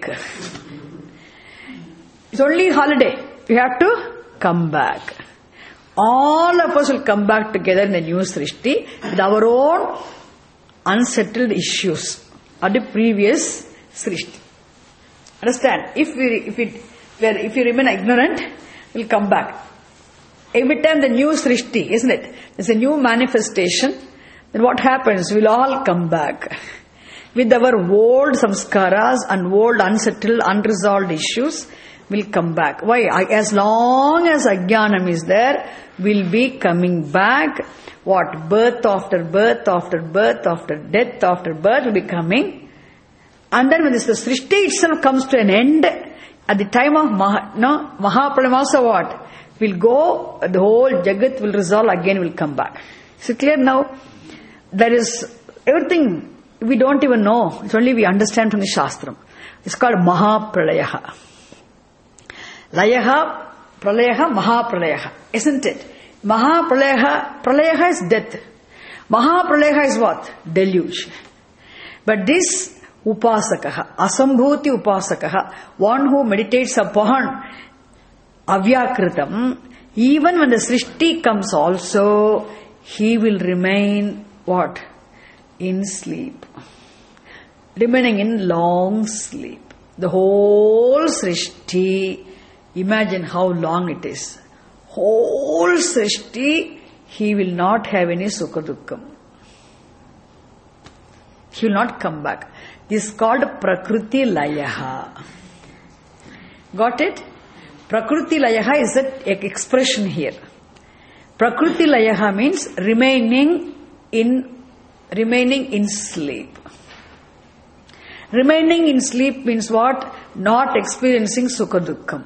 It's only holiday. You have to come back. All of us will come back together in the new Srishti with our own unsettled issues of the previous Srishti. Understand? If you remain ignorant, we'll come back. Every time the new Srishti, isn't it? There's a new manifestation. Then what happens? We'll all come back with our old samskaras and old unsettled, unresolved issues. We'll come back. Why? As long as ajnanam is there, we'll be coming back. What? Birth after birth after birth after death after birth will be coming. And then when the Srishti itself comes to an end, at the time of Mahapralam also what? We'll go, the whole Jagat will resolve, again will come back. Is it clear now? There is everything we don't even know. It's only we understand from the Shastram. It's called Mahapralayaha. Layaha, Pralayaha, Mahapralayaha. Isn't it? Pralayaha is death. Mahapralayaha is what? Deluge. But this Upasakaha, Asambhuti Upasakaha, one who meditates upon Avyakritam, even when the Srishti comes also, he will remain what? In sleep. Remaining in long sleep. The whole Srishti, imagine how long it is. Whole Srishti, he will not have any Sukha Dukkham. He will not come back. This is called Prakriti Layaha. Got it? Prakriti Layaha is an expression here. Prakriti Layaha means remaining in sleep. Remaining in sleep means what? Not experiencing Sukha Dukkham.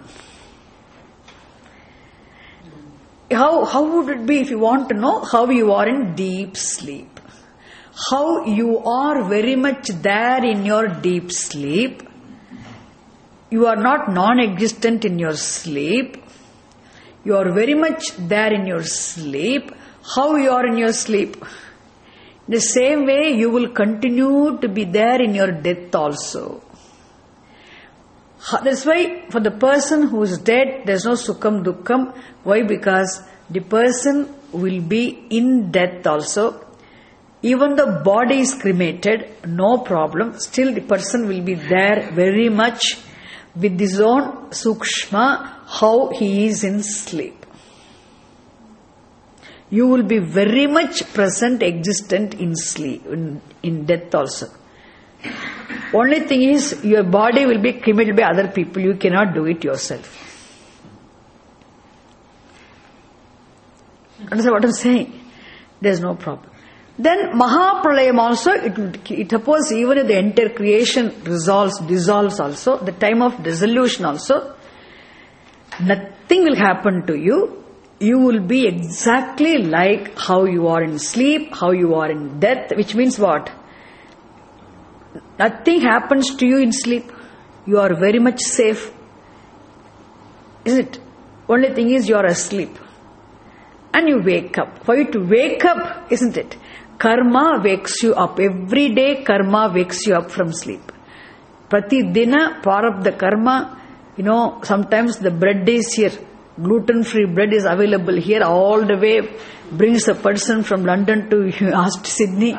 How would it be if you want to know how you are in deep sleep? How you are very much there in your deep sleep. You are not non-existent in your sleep. You are very much there in your sleep. How you are in your sleep? In the same way, you will continue to be there in your death also. That's why for the person who is dead, there is no Sukham Dukkham. Why? Because the person will be in death also. Even the body is cremated, no problem. Still the person will be there very much with his own sukshma, how he is in sleep. You will be very much present, existent in sleep, in death also. Only thing is, your body will be cremated by other people. You cannot do it yourself. Understand what I am saying? There is no problem. Then Mahapralayam also, it suppose even if the entire creation dissolves also, the time of dissolution also, nothing will happen to you. You will be exactly like how you are in sleep, how you are in death, which means what? Nothing happens to you in sleep. You are very much safe. Isn't it? Only thing is you are asleep. And you wake up. For you to wake up, isn't it? Karma wakes you up. Every day karma wakes you up from sleep. Prati dina parabdha karma, sometimes the bread is here. Gluten-free bread is available here all the way. Brings a person from London to Sydney.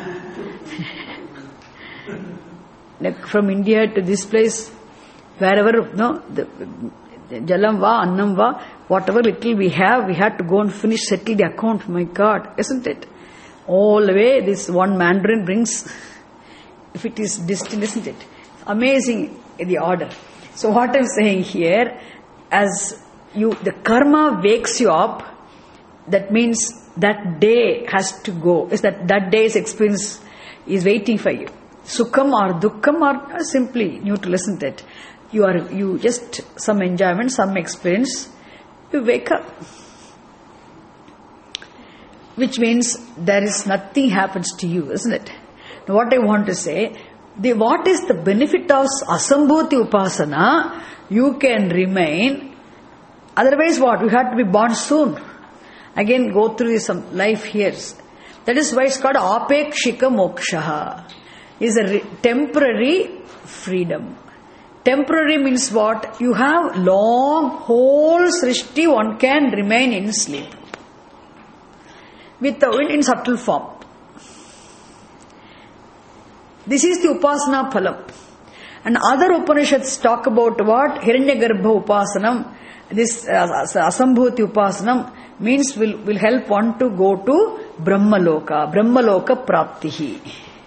Like from India to this place, wherever, the jalam va, annam va, whatever little we have to go and settle the account. My God, isn't it? All the way, this one Mandarin brings, if it is distant, isn't it? Amazing the order. So what I'm saying here, the karma wakes you up, that means that day has to go. Is that day's experience is waiting for you. Sukham or Dukkham are simply neutral, isn't it? You just some enjoyment, some experience, you wake up. Which means there is nothing happens to you, isn't it? Now what I want to say, what is the benefit of Asambhuti Upasana? You can remain. Otherwise what? You have to be born soon. Again go through some life years. That is why it's called Apekshika Moksha. Is a temporary freedom. Temporary means what? You have long, whole Srishti, one can remain in sleep. In subtle form. This is the Upasana Phalam. And other Upanishads talk about what? Hiranyagarbha Upasanam. This Asambhuti Upasanam means will help one to go to Brahmaloka Praptihi.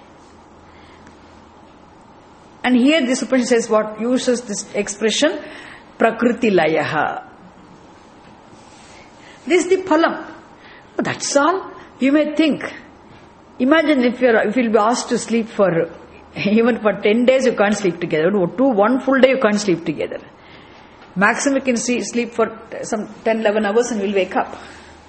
And here this Upanishad says what? Uses this expression Prakriti Layaha. This is the Phalam. But that's all. You may think. Imagine if you'll be asked to sleep even for 10 days you can't sleep together. One full day you can't sleep together. Maximum you can sleep for some 10-11 hours and you'll wake up.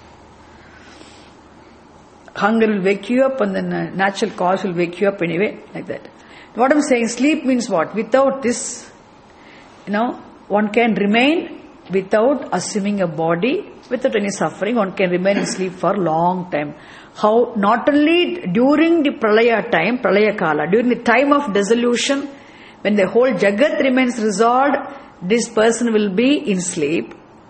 Hunger will wake you up and then natural cause will wake you up anyway, like that. What I'm saying, sleep means what? Without this, one can remain without assuming a body, without any suffering, one can remain in sleep for a long time. How? Not only during the Pralaya time, Pralaya Kala, during the time of dissolution, when the whole Jagat remains resolved, this person will be in sleep.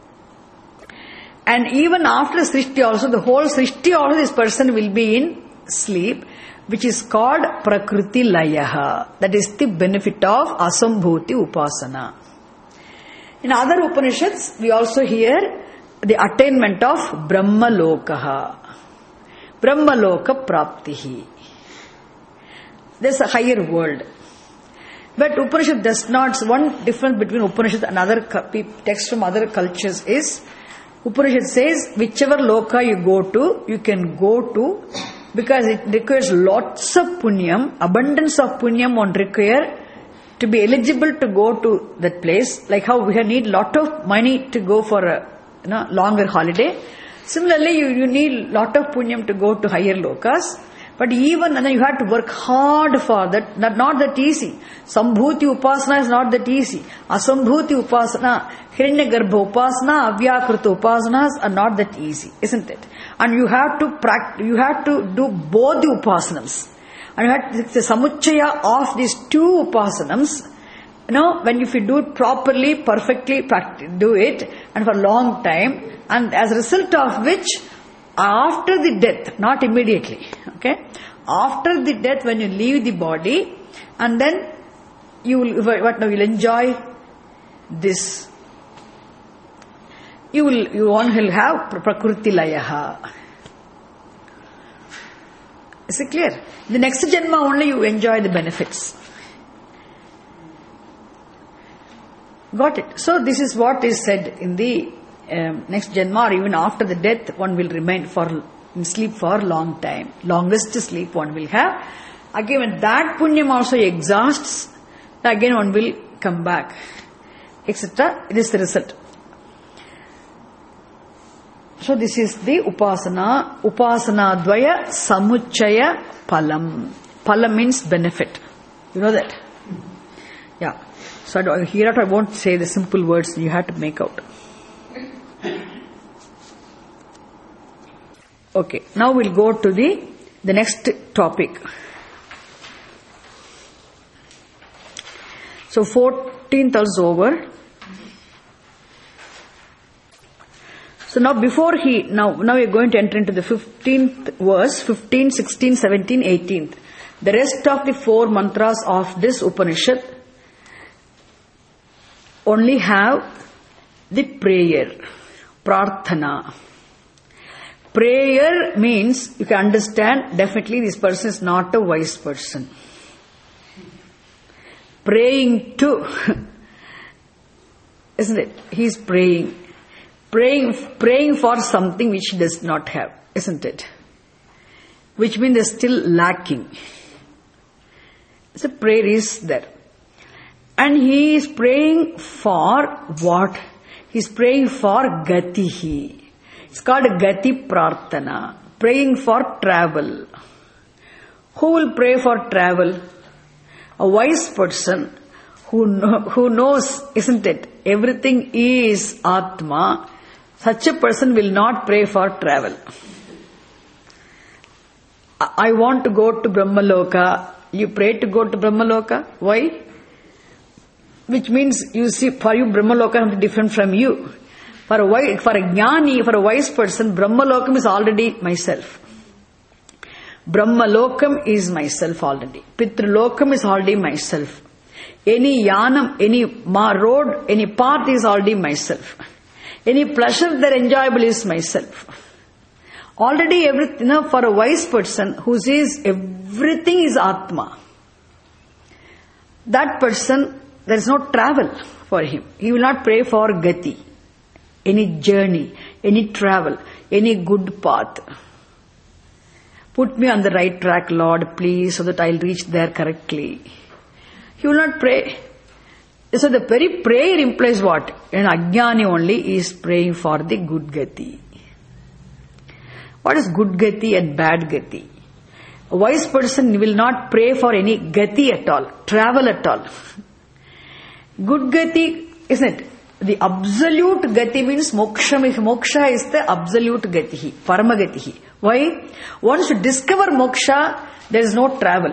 And even after Srishti also, the whole Srishti also, this person will be in sleep, which is called Prakriti Layaha. That is the benefit of Asambhuti Upasana. In other Upanishads, we also hear the attainment of Brahma Lokaha. Brahma Loka Praptihi. There's a higher world. But Upanishad does not. One difference between Upanishad and other texts from other cultures is, Upanishad says, whichever loka you go to, you can go to, because it requires lots of punyam, abundance of punyam one require to be eligible to go to that place. Like how we need lot of money to go for a longer holiday. Similarly, you need lot of punyam to go to higher lokas. But even then you have to work hard for that. Not that easy. Sambhuti Upasana is not that easy. Asambhuti Upasana, Hiranyagarbha Upasana, Avyakrita Upasanas are not that easy, isn't it? And you have to practice, you have to do both the Upasanams. And you have to, the Samuchaya of these two Upasanams, if you do it properly, perfectly, do it, and for a long time, and as a result of which, after the death, not immediately, okay? After the death, when you leave the body, and then you will enjoy this. You will have Prakriti Layaha. Is it clear? The next Janma only you enjoy the benefits. Got it? So this is what is said in the next Janma, or even after the death, one will remain in sleep for a long time. Longest sleep one will have. Again, when that punyam also exhausts, again one will come back, etc. It is the result. So this is the Upasana Dvaya Samuchaya Palam. Palam means benefit. You know that? Yeah. So here I won't say the simple words, you have to make out. Okay, now we'll go to the next topic. So 14th is over. So now now we are going to enter into the 15th verse, 15, 16, 17, 18th. The rest of the 4 mantras of this Upanishad only have the prayer, prarthana. Prayer means, you can understand, definitely this person is not a wise person. Praying to, isn't it? He is praying for something which he does not have, isn't it? Which means there's still lacking. So prayer is there. And he is praying for what? He is praying for gatihi. It's called Gati Prarthana. Praying for travel. Who will pray for travel? A wise person who knows, isn't it? Everything is Atma. Such a person will not pray for travel. I want to go to Brahmaloka. You pray to go to Brahmaloka. Why? Which means, you see, for you Brahmaloka is different from you. For a jnani, for a wise person, Brahmalokam is already myself. Brahmalokam is myself already. Pitralokam is already myself. Any yanam, any road, any path is already myself. Any pleasure that enjoyable is myself. Already everything, for a wise person who says everything is Atma, that person, there is no travel for him. He will not pray for Gati. Any journey, any travel, any good path. Put me on the right track, Lord, please, so that I'll reach there correctly. He will not pray. So the very prayer implies what? An ajnani only is praying for the good gati. What is good gati and bad gati? A wise person will not pray for any gati at all, travel at all. Good gati, isn't it? The absolute gati means moksha. Moksha is the absolute gatihi, paramagatihi. Why? Once you discover moksha, there is no travel.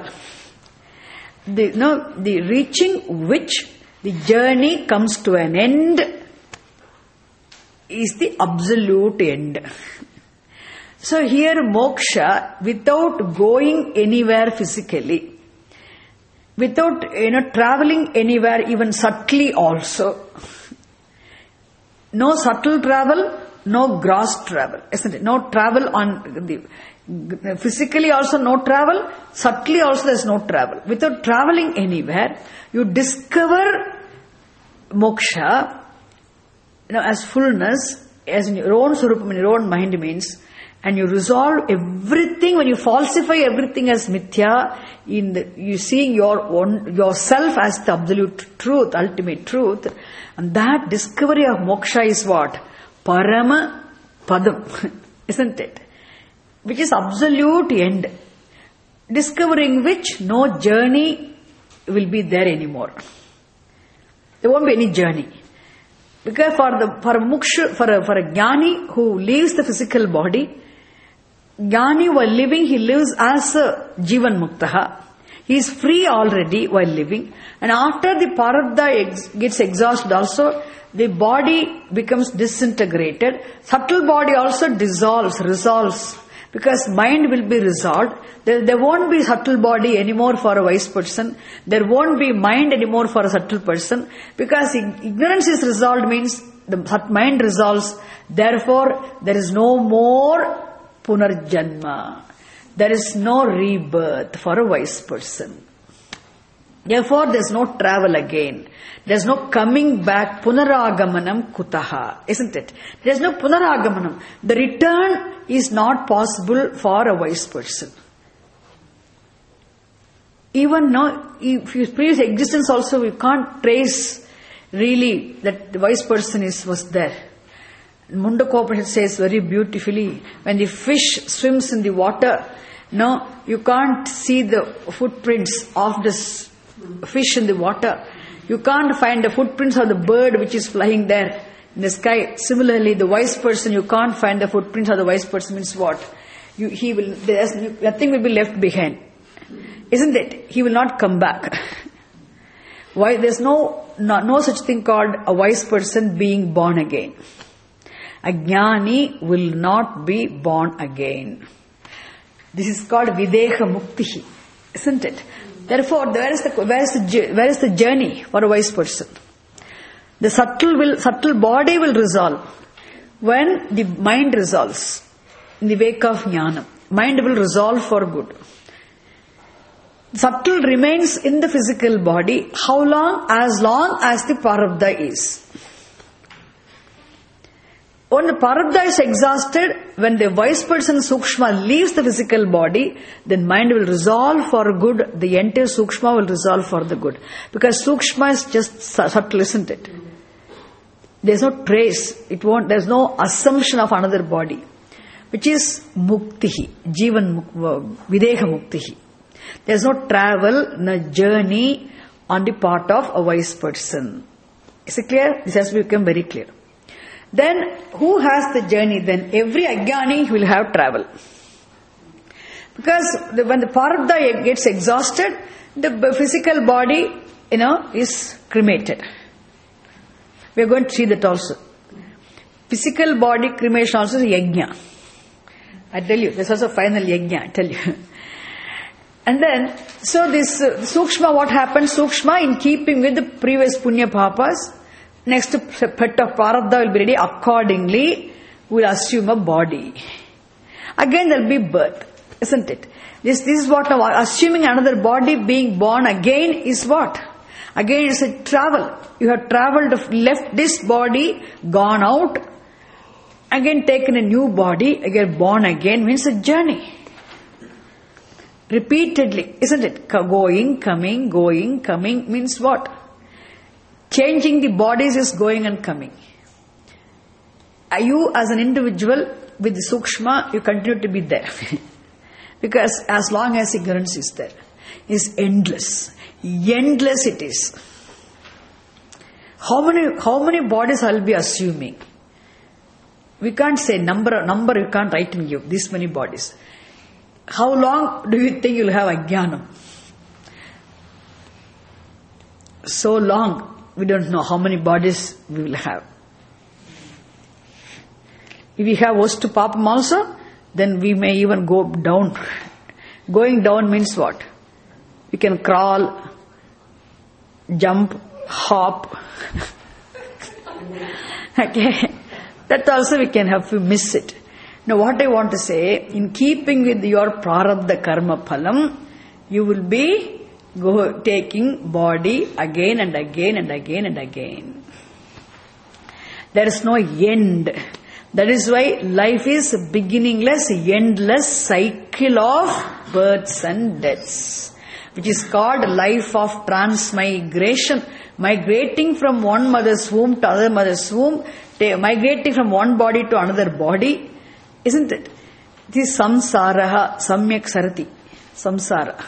The reaching which the journey comes to an end. is the absolute end. So here moksha, without going anywhere physically, without traveling anywhere even subtly also, no subtle travel, no gross travel, isn't it? No travel on the physically also no travel, subtly also there is no travel. Without traveling anywhere, you discover moksha, as fullness, as in your own surupam, in your own mind means, and you resolve everything. When you falsify everything as mithya, you seeing yourself as the absolute truth, ultimate truth, and that discovery of moksha is what? Parama padam, isn't it? Which is absolute end, discovering which no journey will be there anymore. There won't be any journey. Because for a jnani who leaves the physical body, jnani while living, he lives as a jivan muktaha. He is free already while living. And after the parabdha gets exhausted also, the body becomes disintegrated. Subtle body also resolves. Because mind will be resolved. There won't be subtle body anymore for a wise person. There won't be mind anymore for a subtle person. Because ignorance is resolved means the mind resolves. Therefore, there is no more punarjanma. There is no rebirth for a wise person. Therefore, there is no travel again. There is no coming back. Punaragamanam kutaha. Isn't it? There is no punaragamanam. The return is not possible for a wise person. Even now, if his previous existence also, we can't trace really that the wise person was there. Mundaka says very beautifully, when the fish swims in the water, you can't see the footprints of this fish in the water. You can't find the footprints of the bird which is flying there in the sky. Similarly, the wise person, you can't find the footprints of the wise person. Means what? Nothing will be left behind. Isn't it? He will not come back. Why? There's no such thing called a wise person being born again. A jnani will not be born again. This is called videha muktihi. Isn't it? Therefore, where is the journey for a wise person? The subtle body will resolve when the mind resolves in the wake of jnana. Mind will resolve for good. Subtle remains in the physical body. How long? As long as the parabdha is. When the parabdha is exhausted, when the wise person sukshma leaves the physical body, then mind will resolve for good. The entire sukshma will resolve for the good. Because sukshma is just subtle, isn't it? There's no trace. There's no assumption of another body. Which is muktihi, videha muktihi. There's no travel, no journey on the part of a wise person. Is it clear? This has become very clear. Then, who has the journey then? Every ajnani will have travel. Because when the parabdha gets exhausted, the physical body, is cremated. We are going to see that also. Physical body cremation also is yajna. I tell you, this is also final yajna, I tell you. And then, so this sukshma, what happens? Sukshma, in keeping with the previous punya papas, next pet of parabdha will be ready. Accordingly, we'll assume a body. Again, there will be birth, isn't it? This is what now, assuming another body being born again is what? Again, it's a travel. You have traveled, left this body, gone out, again taken a new body, again born again, means a journey. Repeatedly, isn't it? Going, coming means what? Changing the bodies is going and coming. You as an individual with the sukshma, you continue to be there. Because as long as ignorance is there, is endless. Endless it is. How many bodies I'll be assuming? We can't say number you can't write in you, this many bodies. How long do you think you'll have ajnanam? So long, we don't know how many bodies we will have. If we have worst papam also, then we may even go down. Going down means what? We can crawl, jump, hop. Okay. That also we can have to miss it. Now what I want to say, in keeping with your prarabdha karma phalam, you will be taking body again and again and again and again. There is no end. That is why life is a beginningless, endless cycle of births and deaths, which is called life of transmigration. Migrating from one mother's womb to another mother's womb, migrating from one body to another body, isn't it? This is samsaraha, samyak sarati, samsara.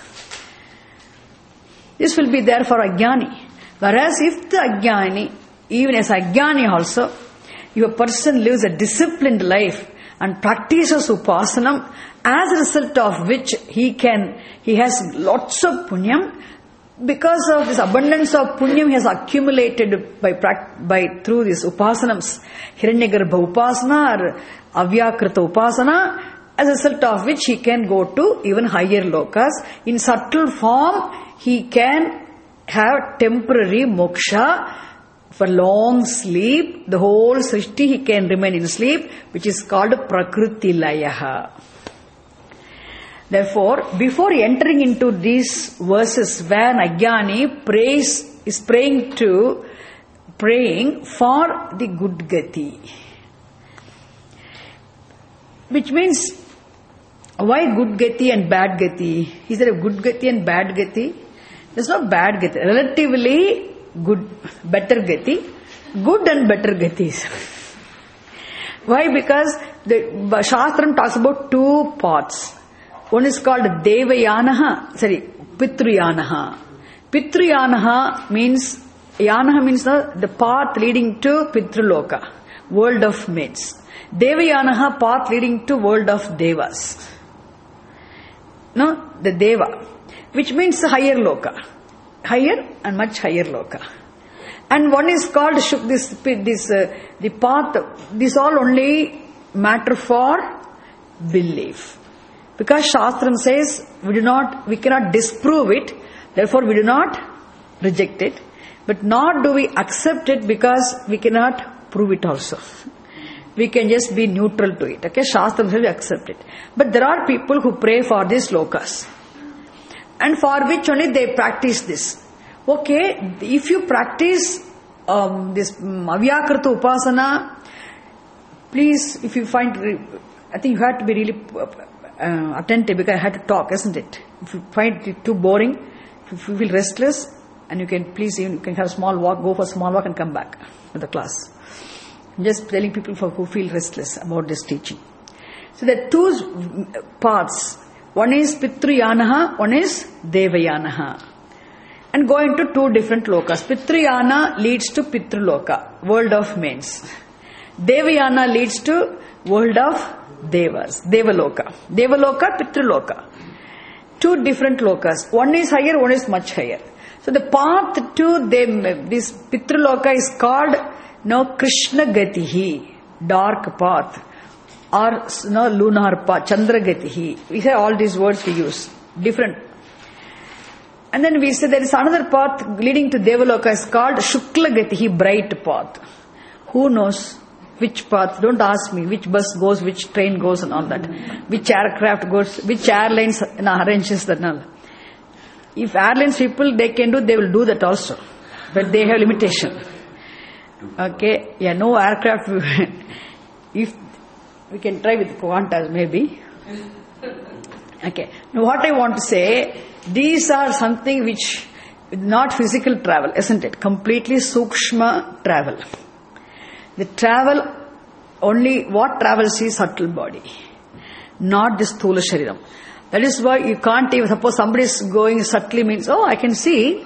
This will be there for ajnani. Whereas if the ajnani, even as ajnani also, if a person lives a disciplined life and practices upasanam, as a result of which he has lots of punyam. Because of this abundance of punyam he has accumulated by through these upasanams, Hiranyagarbha upasana or Avyakrita upasana, as a result of which he can go to even higher lokas. In subtle form, he can have temporary moksha for long sleep. The whole srishti he can remain in sleep, which is called Prakriti Layaha. Therefore, before entering into these verses where Ajnani is praying for the good gati. Which means, why good gati and bad gati? Is there a good gati and bad gati? There's no bad gati. Relatively good, better gati. Good and better gatis. Why? Because the Shastram talks about two paths. One is called Pitruyanaha. Pitruyanaha means the path leading to Pitruloka, world of maids. Devayanaha, path leading to world of devas. No, the deva, which means the higher loka, higher and much higher loka. And one is called the path. This all only matter for belief. Because Shastram says we cannot disprove it, therefore we do not reject it, but nor do we accept it because we cannot prove it also. We can just be neutral to it. Okay, Shastram says we accept it. But there are people who pray for these lokas, and for which only they practice this. Okay, if you practice this Avyakrita upasana, please, if you find, I think you have to be really attentive because I had to talk, isn't it? If you find it too boring, if you feel restless, and you can have a small walk, go for a small walk and come back to the class. I'm just telling people who feel restless about this teaching. So there are two paths. One is Pitruyanaha, one is Devayanaha. And go into two different lokas. Pitruyana leads to Pitruloka, world of maids. Devayana leads to world of devas, Devaloka. Devaloka, Pitruloka. Two different lokas. One is higher, one is much higher. So the path to this Pitruloka is called Krishna Gatihi, dark path, or lunar path, Chandra Gatihi. We say all these words we use, different. And then we say there is another path leading to Devaloka is called Shukla Gatihi, bright path. Who knows which path? Don't ask me which bus goes, which train goes and all that. Which aircraft goes, which airlines arranges that and all. If airlines people they can do, they will do that also. But they have limitation. Okay, yeah, no aircraft. If we can try with Qantas maybe. Okay, now what I want to say, these are something which not physical travel, isn't it? Completely sukshma travel. The travel, only what travels is subtle body, not this sthula shariram. That is why you can't even, suppose somebody is going subtly means, I can see.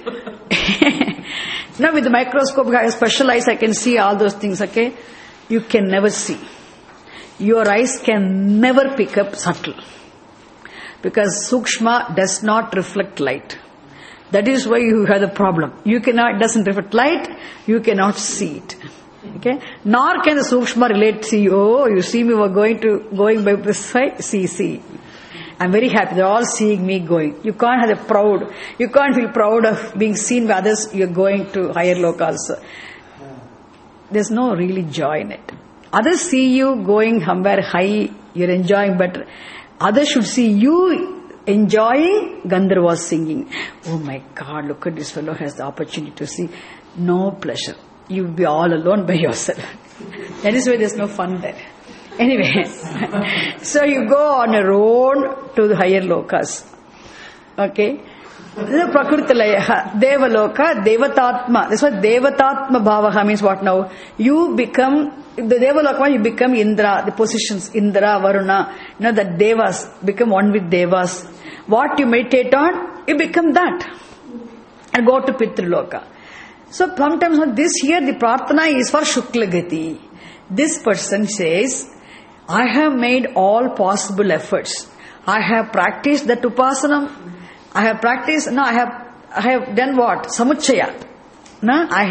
Now with the microscope, I have special eyes, I can see all those things, okay? You can never see. Your eyes can never pick up subtle. Because sukshma does not reflect light. That is why you have the problem. It doesn't reflect light, you cannot see it. Okay? Nor can the Sukshma relate, see, oh, you see me going by this side, see. I'm very happy, they're all seeing me going. You can't feel proud of being seen by others, you're going to higher lokas. There's no really joy in it. Others see you going somewhere high, you're enjoying better. Others should see you enjoying Gandharva singing. Oh my God, look at this fellow has the opportunity to see. No pleasure. You'll be all alone by yourself. That is why there's no fun there. Anyway, so you go on your own to the higher lokas. Okay? Prakritilaya, Devaloka, Devatatma. That's what Devatatma Bhavaha means. What now? You become, the Devaloka, you become Indra, the positions, Indra, Varuna, the Devas, become one with Devas. What you meditate on, you become that. And go to Pitraloka. So sometimes this here, the Prarthana is for Shukla Gati. This person says, I have made all possible efforts. I have practiced that Upasanam. I have done what? Samuchaya. No? I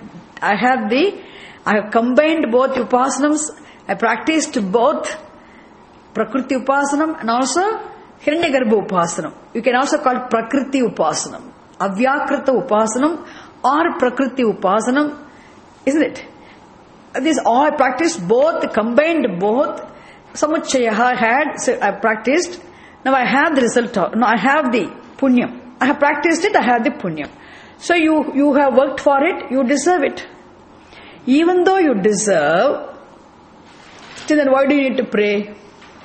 have combined both Upasanams. I practiced both Prakriti Upasanam and also Hiranyagarbha Upasanam. You can also call it Prakriti Upasanam, Avyakrita Upasanam or Prakriti Upasanam, isn't it? This all I practiced both, combined both. Samuchaya I practiced. Now I have the result. Now I have the punyam. I have practiced it, I have the punyam. So you have worked for it, you deserve it. Even though you deserve, still then why do you need to pray?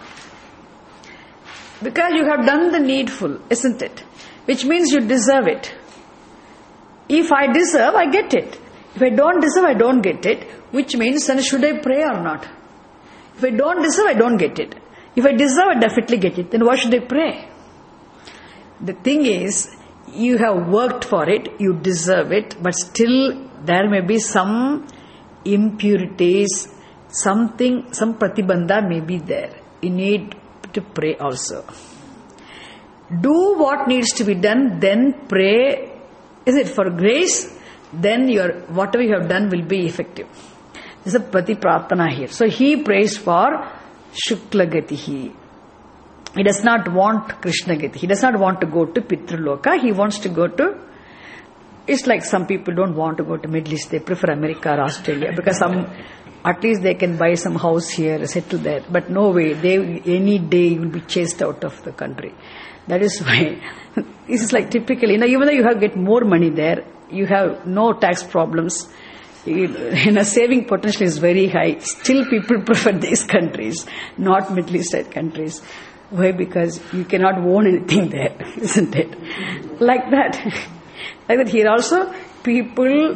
Because you have done the needful, isn't it? Which means you deserve it. If I deserve, I get it. If I don't deserve, I don't get it. Which means then should I pray or not? If I don't deserve, I don't get it. If I deserve, I definitely get it. Then why should I pray? The thing is, you have worked for it, you deserve it, but still there may be some impurities, some pratibandha may be there. You need to pray also. Do what needs to be done, then pray. Is it for grace? Then whatever you have done will be effective. This is a Prati Prarthana here. So he prays for Shukla Gatihi. He does not want Krishna Gati. He does not want to go to Pitraloka. He wants to go to... It's like some people don't want to go to Middle East. They prefer America or Australia because at least they can buy some house here, settle there. But no way. Any day you will be chased out of the country. That is why... This is like typically... even though you get more money there, you have no tax problems. Saving potential is very high. Still people prefer these countries, not Middle East countries. Why? Because you cannot own anything there, isn't it? Like that. Like that here also, people...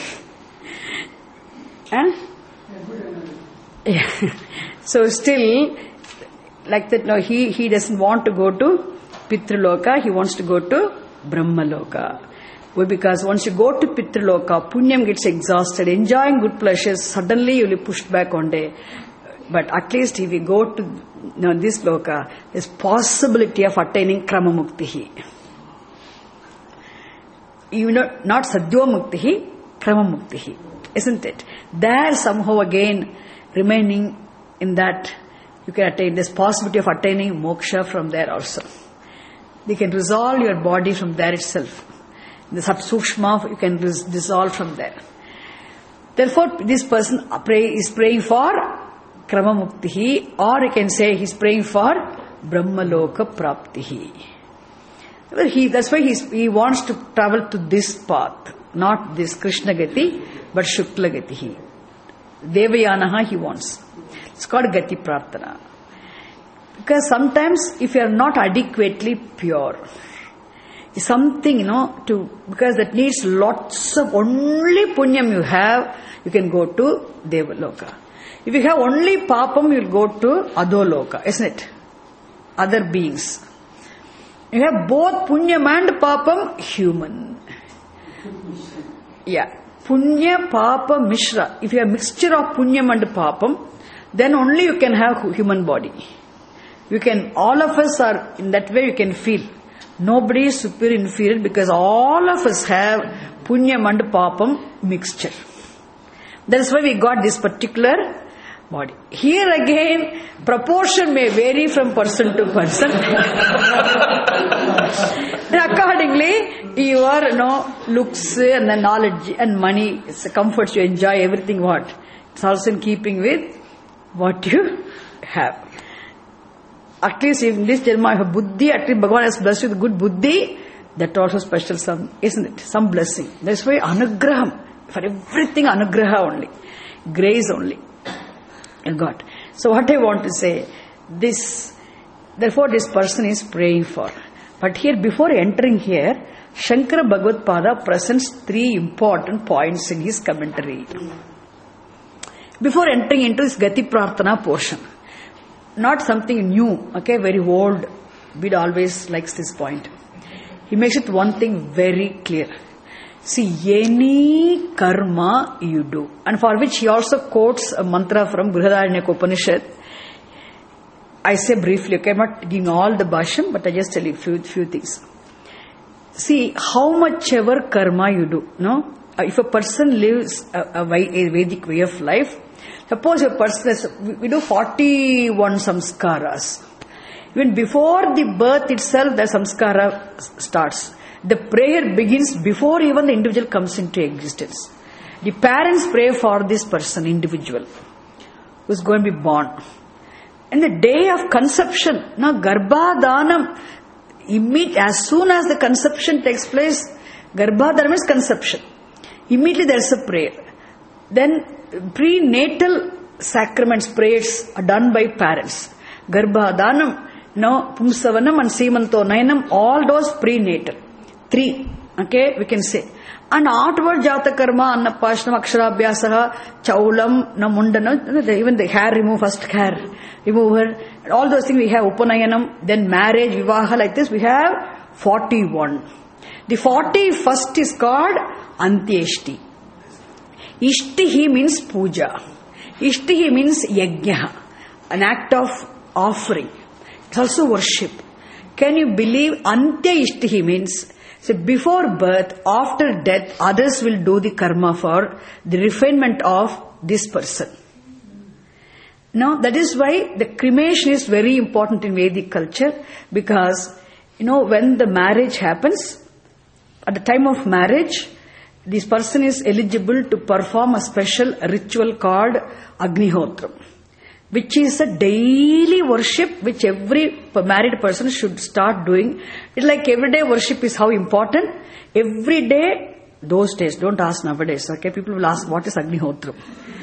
Yeah. So still, like that, no, he doesn't want to go to Pitraloka, he wants to go to Brahmaloka. Why? Because once you go to Pitraloka, Punyam gets exhausted, enjoying good pleasures, suddenly you will be pushed back one day. But at least if you go to this loka, there's possibility of attaining Krama Muktihi. Not Sadhya Muktihi, Krama Muktihi. Isn't it? There somehow again remaining in that you can attain, there's possibility of attaining moksha from there also. You can resolve your body from there itself. The Sat Sukshma you can dissolve from there. Therefore this person is praying for Krama Muktihi, or you can say he's praying for Brahmaloka Praptihi. That's why he wants to travel to this path, not this Krishna Gati, but Shukla Gatihi. Devayanaha he wants. It's called Gati Prarthana. Because sometimes if you are not adequately pure, something, because that needs lots of only punyam you have, you can go to Devaloka. If you have only papam, you will go to Adoloka, isn't it? Other beings. You have both punyam and papam, human. Yeah. Punya, papa, mishra. If you have mixture of punyam and papam, then only you can have human body. All of us are, in that way you can feel. Nobody is superior, inferior, because all of us have punyam and papam mixture. That's why we got this particular body. Here again, proportion may vary from person to person. And accordingly, your looks and the knowledge and money, it's the comforts you enjoy, everything what? It's also in keeping with what you have. At least if in this Janma you have buddhi, at least Bhagavan has blessed you with good buddhi, that also special some, isn't it? Some blessing. That's why anugraham. For everything anugraha only. Grace only. You got. So what I want to say, therefore this person is praying for. But here, before entering here, Shankara Bhagavad Pada presents 3 important points in his commentary. Before entering into his Gati Prarthana portion. Not something new, okay, very old. Bid always likes this point. He makes it one thing very clear. See, any karma you do, and for which he also quotes a mantra from Brihadaranyaka Upanishad. I say briefly, okay, I'm not giving all the bhashyam, but I just tell you few things. See, how much ever karma you do, no? If a person lives a Vedic way of life, suppose a person we do 41 samskaras. Even before the birth itself, the samskara starts. The prayer begins before even the individual comes into existence. The parents pray for this person, individual, who is going to be born. And the day of conception, Garbha Dhanam, as soon as the conception takes place, Garbha Dhanam is conception. Immediately there is a prayer. Then prenatal sacraments, prayers are done by parents. Garbha Dhanam, Pumsavanam and Seemanto Nayanam, all those prenatal. 3, okay, we can say. And outward Jata Karma, Annapashanam, Aksharabhyasaha, Chaulam, Namundana, even the hair remove, first hair remover, all those things we have, Upanayanam, then marriage, Vivaha, like this, we have 41. The 41st is called Antyeshti. Ishtihi means puja. Ishtihi means yajna, an act of offering. It's also worship. Can you believe Antya Ishtihi means, so before birth, after death, others will do the karma for the refinement of this person. Now, that is why the cremation is very important in Vedic culture, because, when the marriage happens, at the time of marriage, this person is eligible to perform a special ritual called Agnihotram, which is a daily worship which every married person should start doing. It's like everyday worship is how important. Every day, those days, don't ask nowadays, okay? People will ask, what is Agnihotram?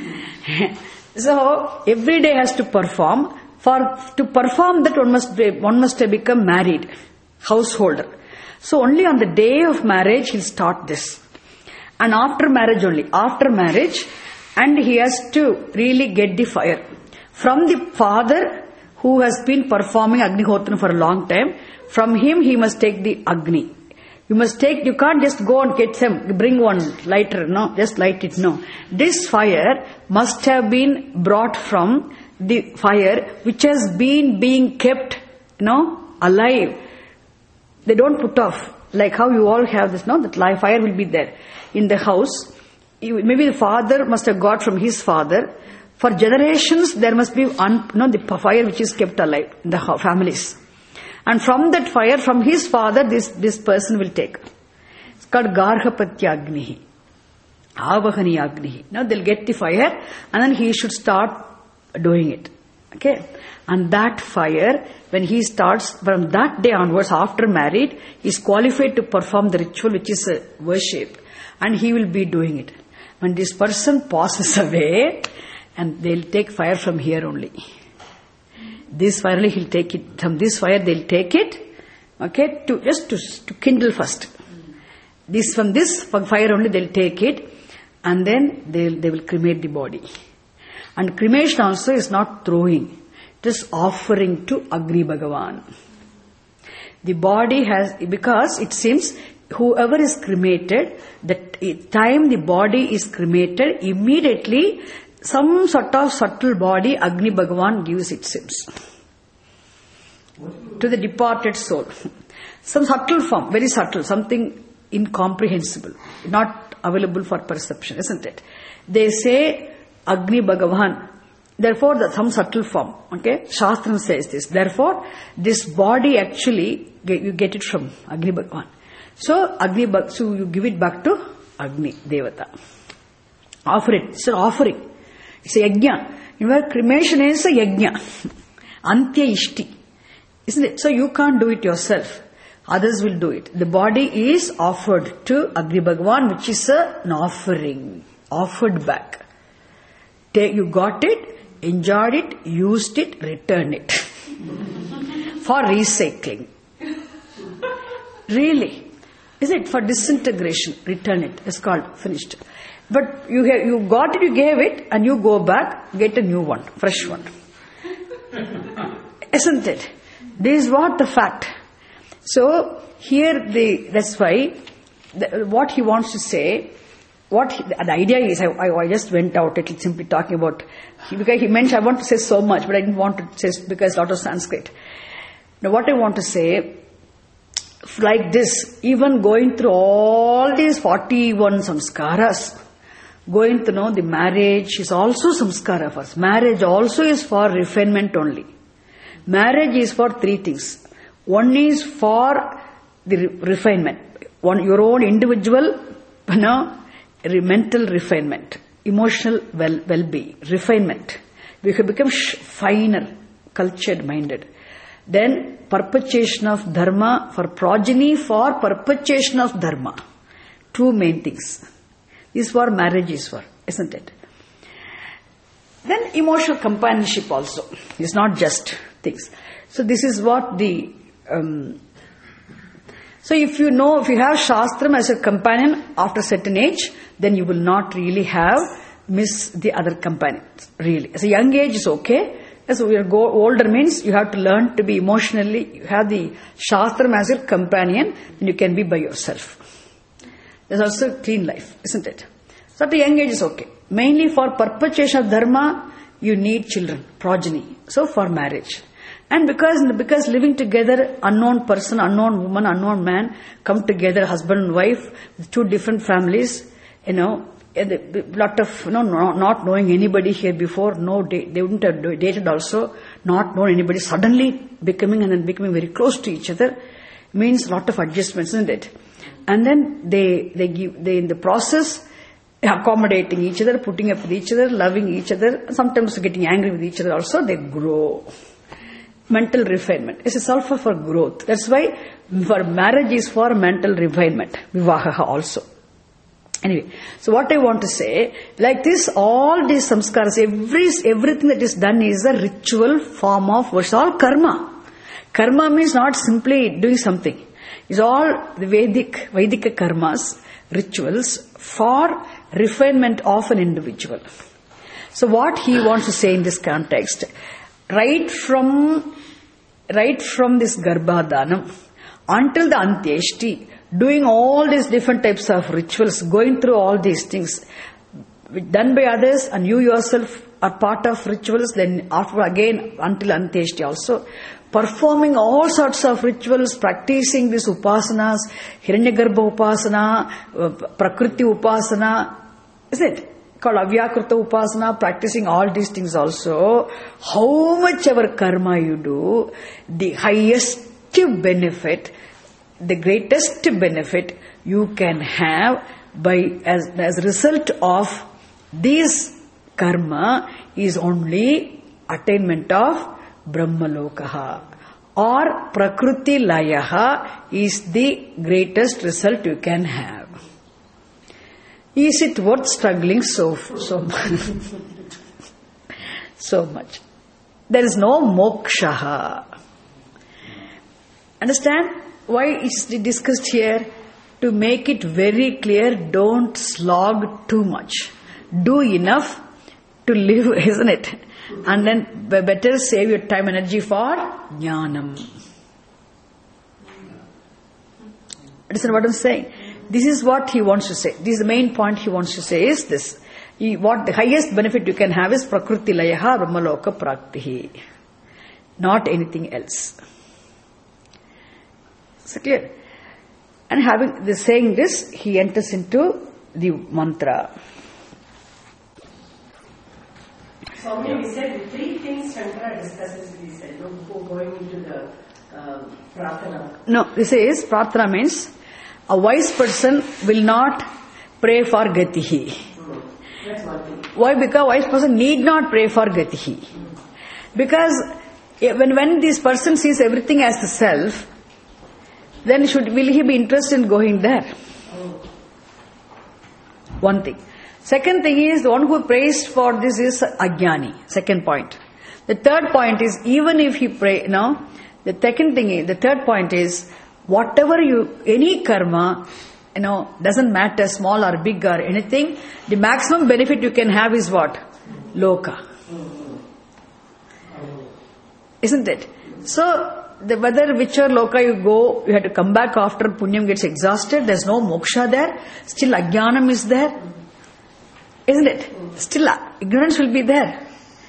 So, every day has to perform. To perform that, one must become married, householder. So, only on the day of marriage, he'll start this. And after marriage, and he has to really get the fire. From the father who has been performing Agnihotram for a long time, from him he must take the Agni. You can't just go and get him, bring one lighter, no, just light it, no. This fire must have been brought from the fire which has been being kept, alive. They don't put off, like how you all have this, that live fire will be there in the house. Maybe the father must have got from his father. For generations, there must be the fire which is kept alive in the families. And from that fire, from his father, this person will take. It's called Garhapatya Agnihi. Avahani Agnihi. Now they'll get the fire and then he should start doing it. Okay? And that fire, when he starts from that day onwards, after married, he is qualified to perform the ritual which is a worship. And he will be doing it. When this person passes away, and they'll take fire from here only. This fire only he'll take it. From this fire they'll take it, okay, to kindle first. From this fire only they'll take it, and then they will cremate the body. And cremation also is not throwing, it is offering to Agni Bhagavan. The body because it seems whoever is cremated, the time the body is cremated, immediately some sort of subtle body Agni Bhagavan gives, it seems, to the departed soul. Some subtle form, very subtle, something incomprehensible, not available for perception, isn't it? They say Agni Bhagavan. Therefore, some subtle form. Okay, Shastram says this. Therefore, this body actually you get it from Agni Bhagavan. So so you give it back to Agni Devata. Offer it. It's an offering. It's a yajna. You know, cremation is a yajna. Antya ishti. Isn't it? So you can't do it yourself. Others will do it. The body is offered to Agni Bhagavan, which is an offering. Offered back. You got it, enjoyed it, used it, return it. For recycling. Really. Is it for disintegration? Return it. It's called finished. But you got it, you gave it, and you go back, get a new one, fresh one. Isn't it? This is what the fact. So here that's why what he wants to say. The idea is, I just went out simply talking about, because he mentioned, I want to say so much, but I didn't want to say because a lot of Sanskrit. Now what I want to say, like this, even going through all these 41 samskaras, going to know the marriage is also samskara for us. Marriage also is for refinement only. Marriage is for three things. One is for the refinement. Your own individual, mental refinement, emotional well-being, refinement. We can become finer, cultured minded. Then perpetuation of dharma, for progeny, for perpetuation of dharma. Two main things. This is what marriage is for, isn't it? Then emotional companionship also. It's not just things. So this is what the so if you have Shastram as a companion after a certain age, then you will not really miss the other companions, really. As a young age is okay. As we go older means you have to learn to be emotionally, you have the Shastram as your companion, and you can be by yourself. There's also a clean life, isn't it? So at a young age is okay. Mainly for perpetuation of dharma, you need children, progeny. So for marriage. And because living together, unknown person, unknown woman, unknown man, come together, husband and wife, with two different families, a lot of, not knowing anybody here before, they wouldn't have dated also, not known anybody, suddenly becoming very close to each other, means a lot of adjustments, isn't it? And then they in the process, accommodating each other, putting up with each other, loving each other, sometimes getting angry with each other also, they grow. Mental refinement. It's a sulfur for growth. That's why for marriage is for mental refinement. Vivaha also. Anyway, so what I want to say, like this, all these samskaras, everything that is done is a ritual form of what's all karma. Karma means not simply doing something. It's all the Vedic karmas, rituals for refinement of an individual. So what he wants to say in this context, right from this Garbhadanam until the Antyeshti, doing all these different types of rituals, going through all these things done by others, and you yourself are part of rituals, then after again until Antyeshti also, performing all sorts of rituals, practicing these upasanas, Hiranyagarbha upasana, Prakriti upasana, is it? Called Avyakrita upasana, practicing all these things also, how much ever karma you do, the highest benefit, the greatest benefit you can have as a result of this karma is only attainment of Brahmalokaha, or Prakriti Layaha is the greatest result you can have. Is it worth struggling so much? So much. There is no moksha. Understand why it's discussed here? To make it very clear, don't slog too much. Do enough to live, isn't it? And then better save your time and energy for jnanam. Understand what I'm saying? This is what he wants to say. This is the main point he wants to say is this. What the highest benefit you can have is Prakriti Layaha Brahmaloka Praktihi. Not anything else. Is it clear? And saying this, he enters into the mantra. Swami, we said the three things Shankara discusses, we said, before going into the prarthana. No, this is, prarthana means, a wise person will not pray for gatihi. That's one thing. Why? Because a wise person need not pray for gatihi. Because when this person sees everything as the self, then will he be interested in going there? One thing. Second thing is, the one who prays for this is ajnani. Second point. The third point is, even if he pray, the third point is, whatever any karma, doesn't matter small or big or anything, the maximum benefit you can have is what? Loka. Isn't it? So, whether whichever loka you go, you have to come back after punyam gets exhausted, there's no moksha there, still ajnanam is there. Isn't it? Still ignorance will be there.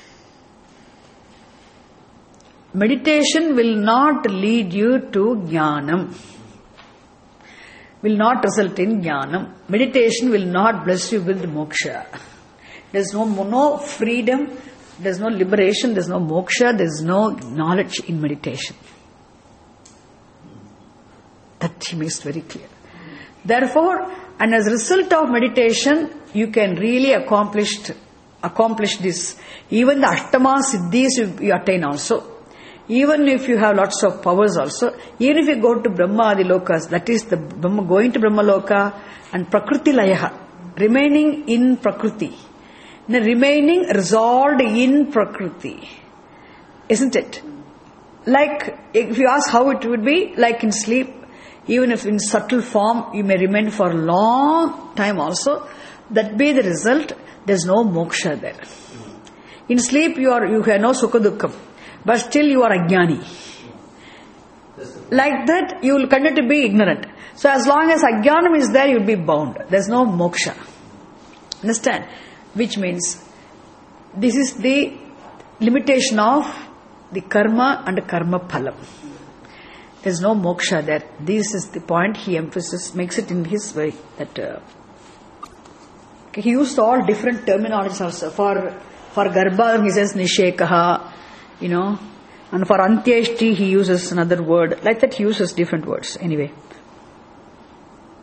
Meditation will not lead you to jnanam. Will not result in jnanam. Meditation will not bless you with moksha. There's no freedom, there's no liberation, there's no moksha, there's no knowledge in meditation. That he makes very clear. Therefore, and as a result of meditation, you can really accomplish this. Even the Ashtama Siddhis you attain also. Even if you have lots of powers also, even if you go to Brahma Adi Lokas, that is the Brahma, going to Brahma Loka and Prakriti Layaha, remaining in Prakriti, remaining resolved in Prakriti, isn't it? Like, if you ask how it would be, like in sleep, even if in subtle form you may remain for a long time also, that be the result, there's no moksha there. In sleep you have no sukha dukkham, but still you are ajnani. Like that you will continue to be ignorant. So as long as ajnanam is there, you will be bound. There's no moksha. Understand? Which means, this is the limitation of the karma and karma phalam. There's no moksha there. This is the point he makes it in his way. That he used all different terminologies also. For Garbha he says Nishekaha, and for Antyeshti he uses another word. Like that he uses different words. Anyway.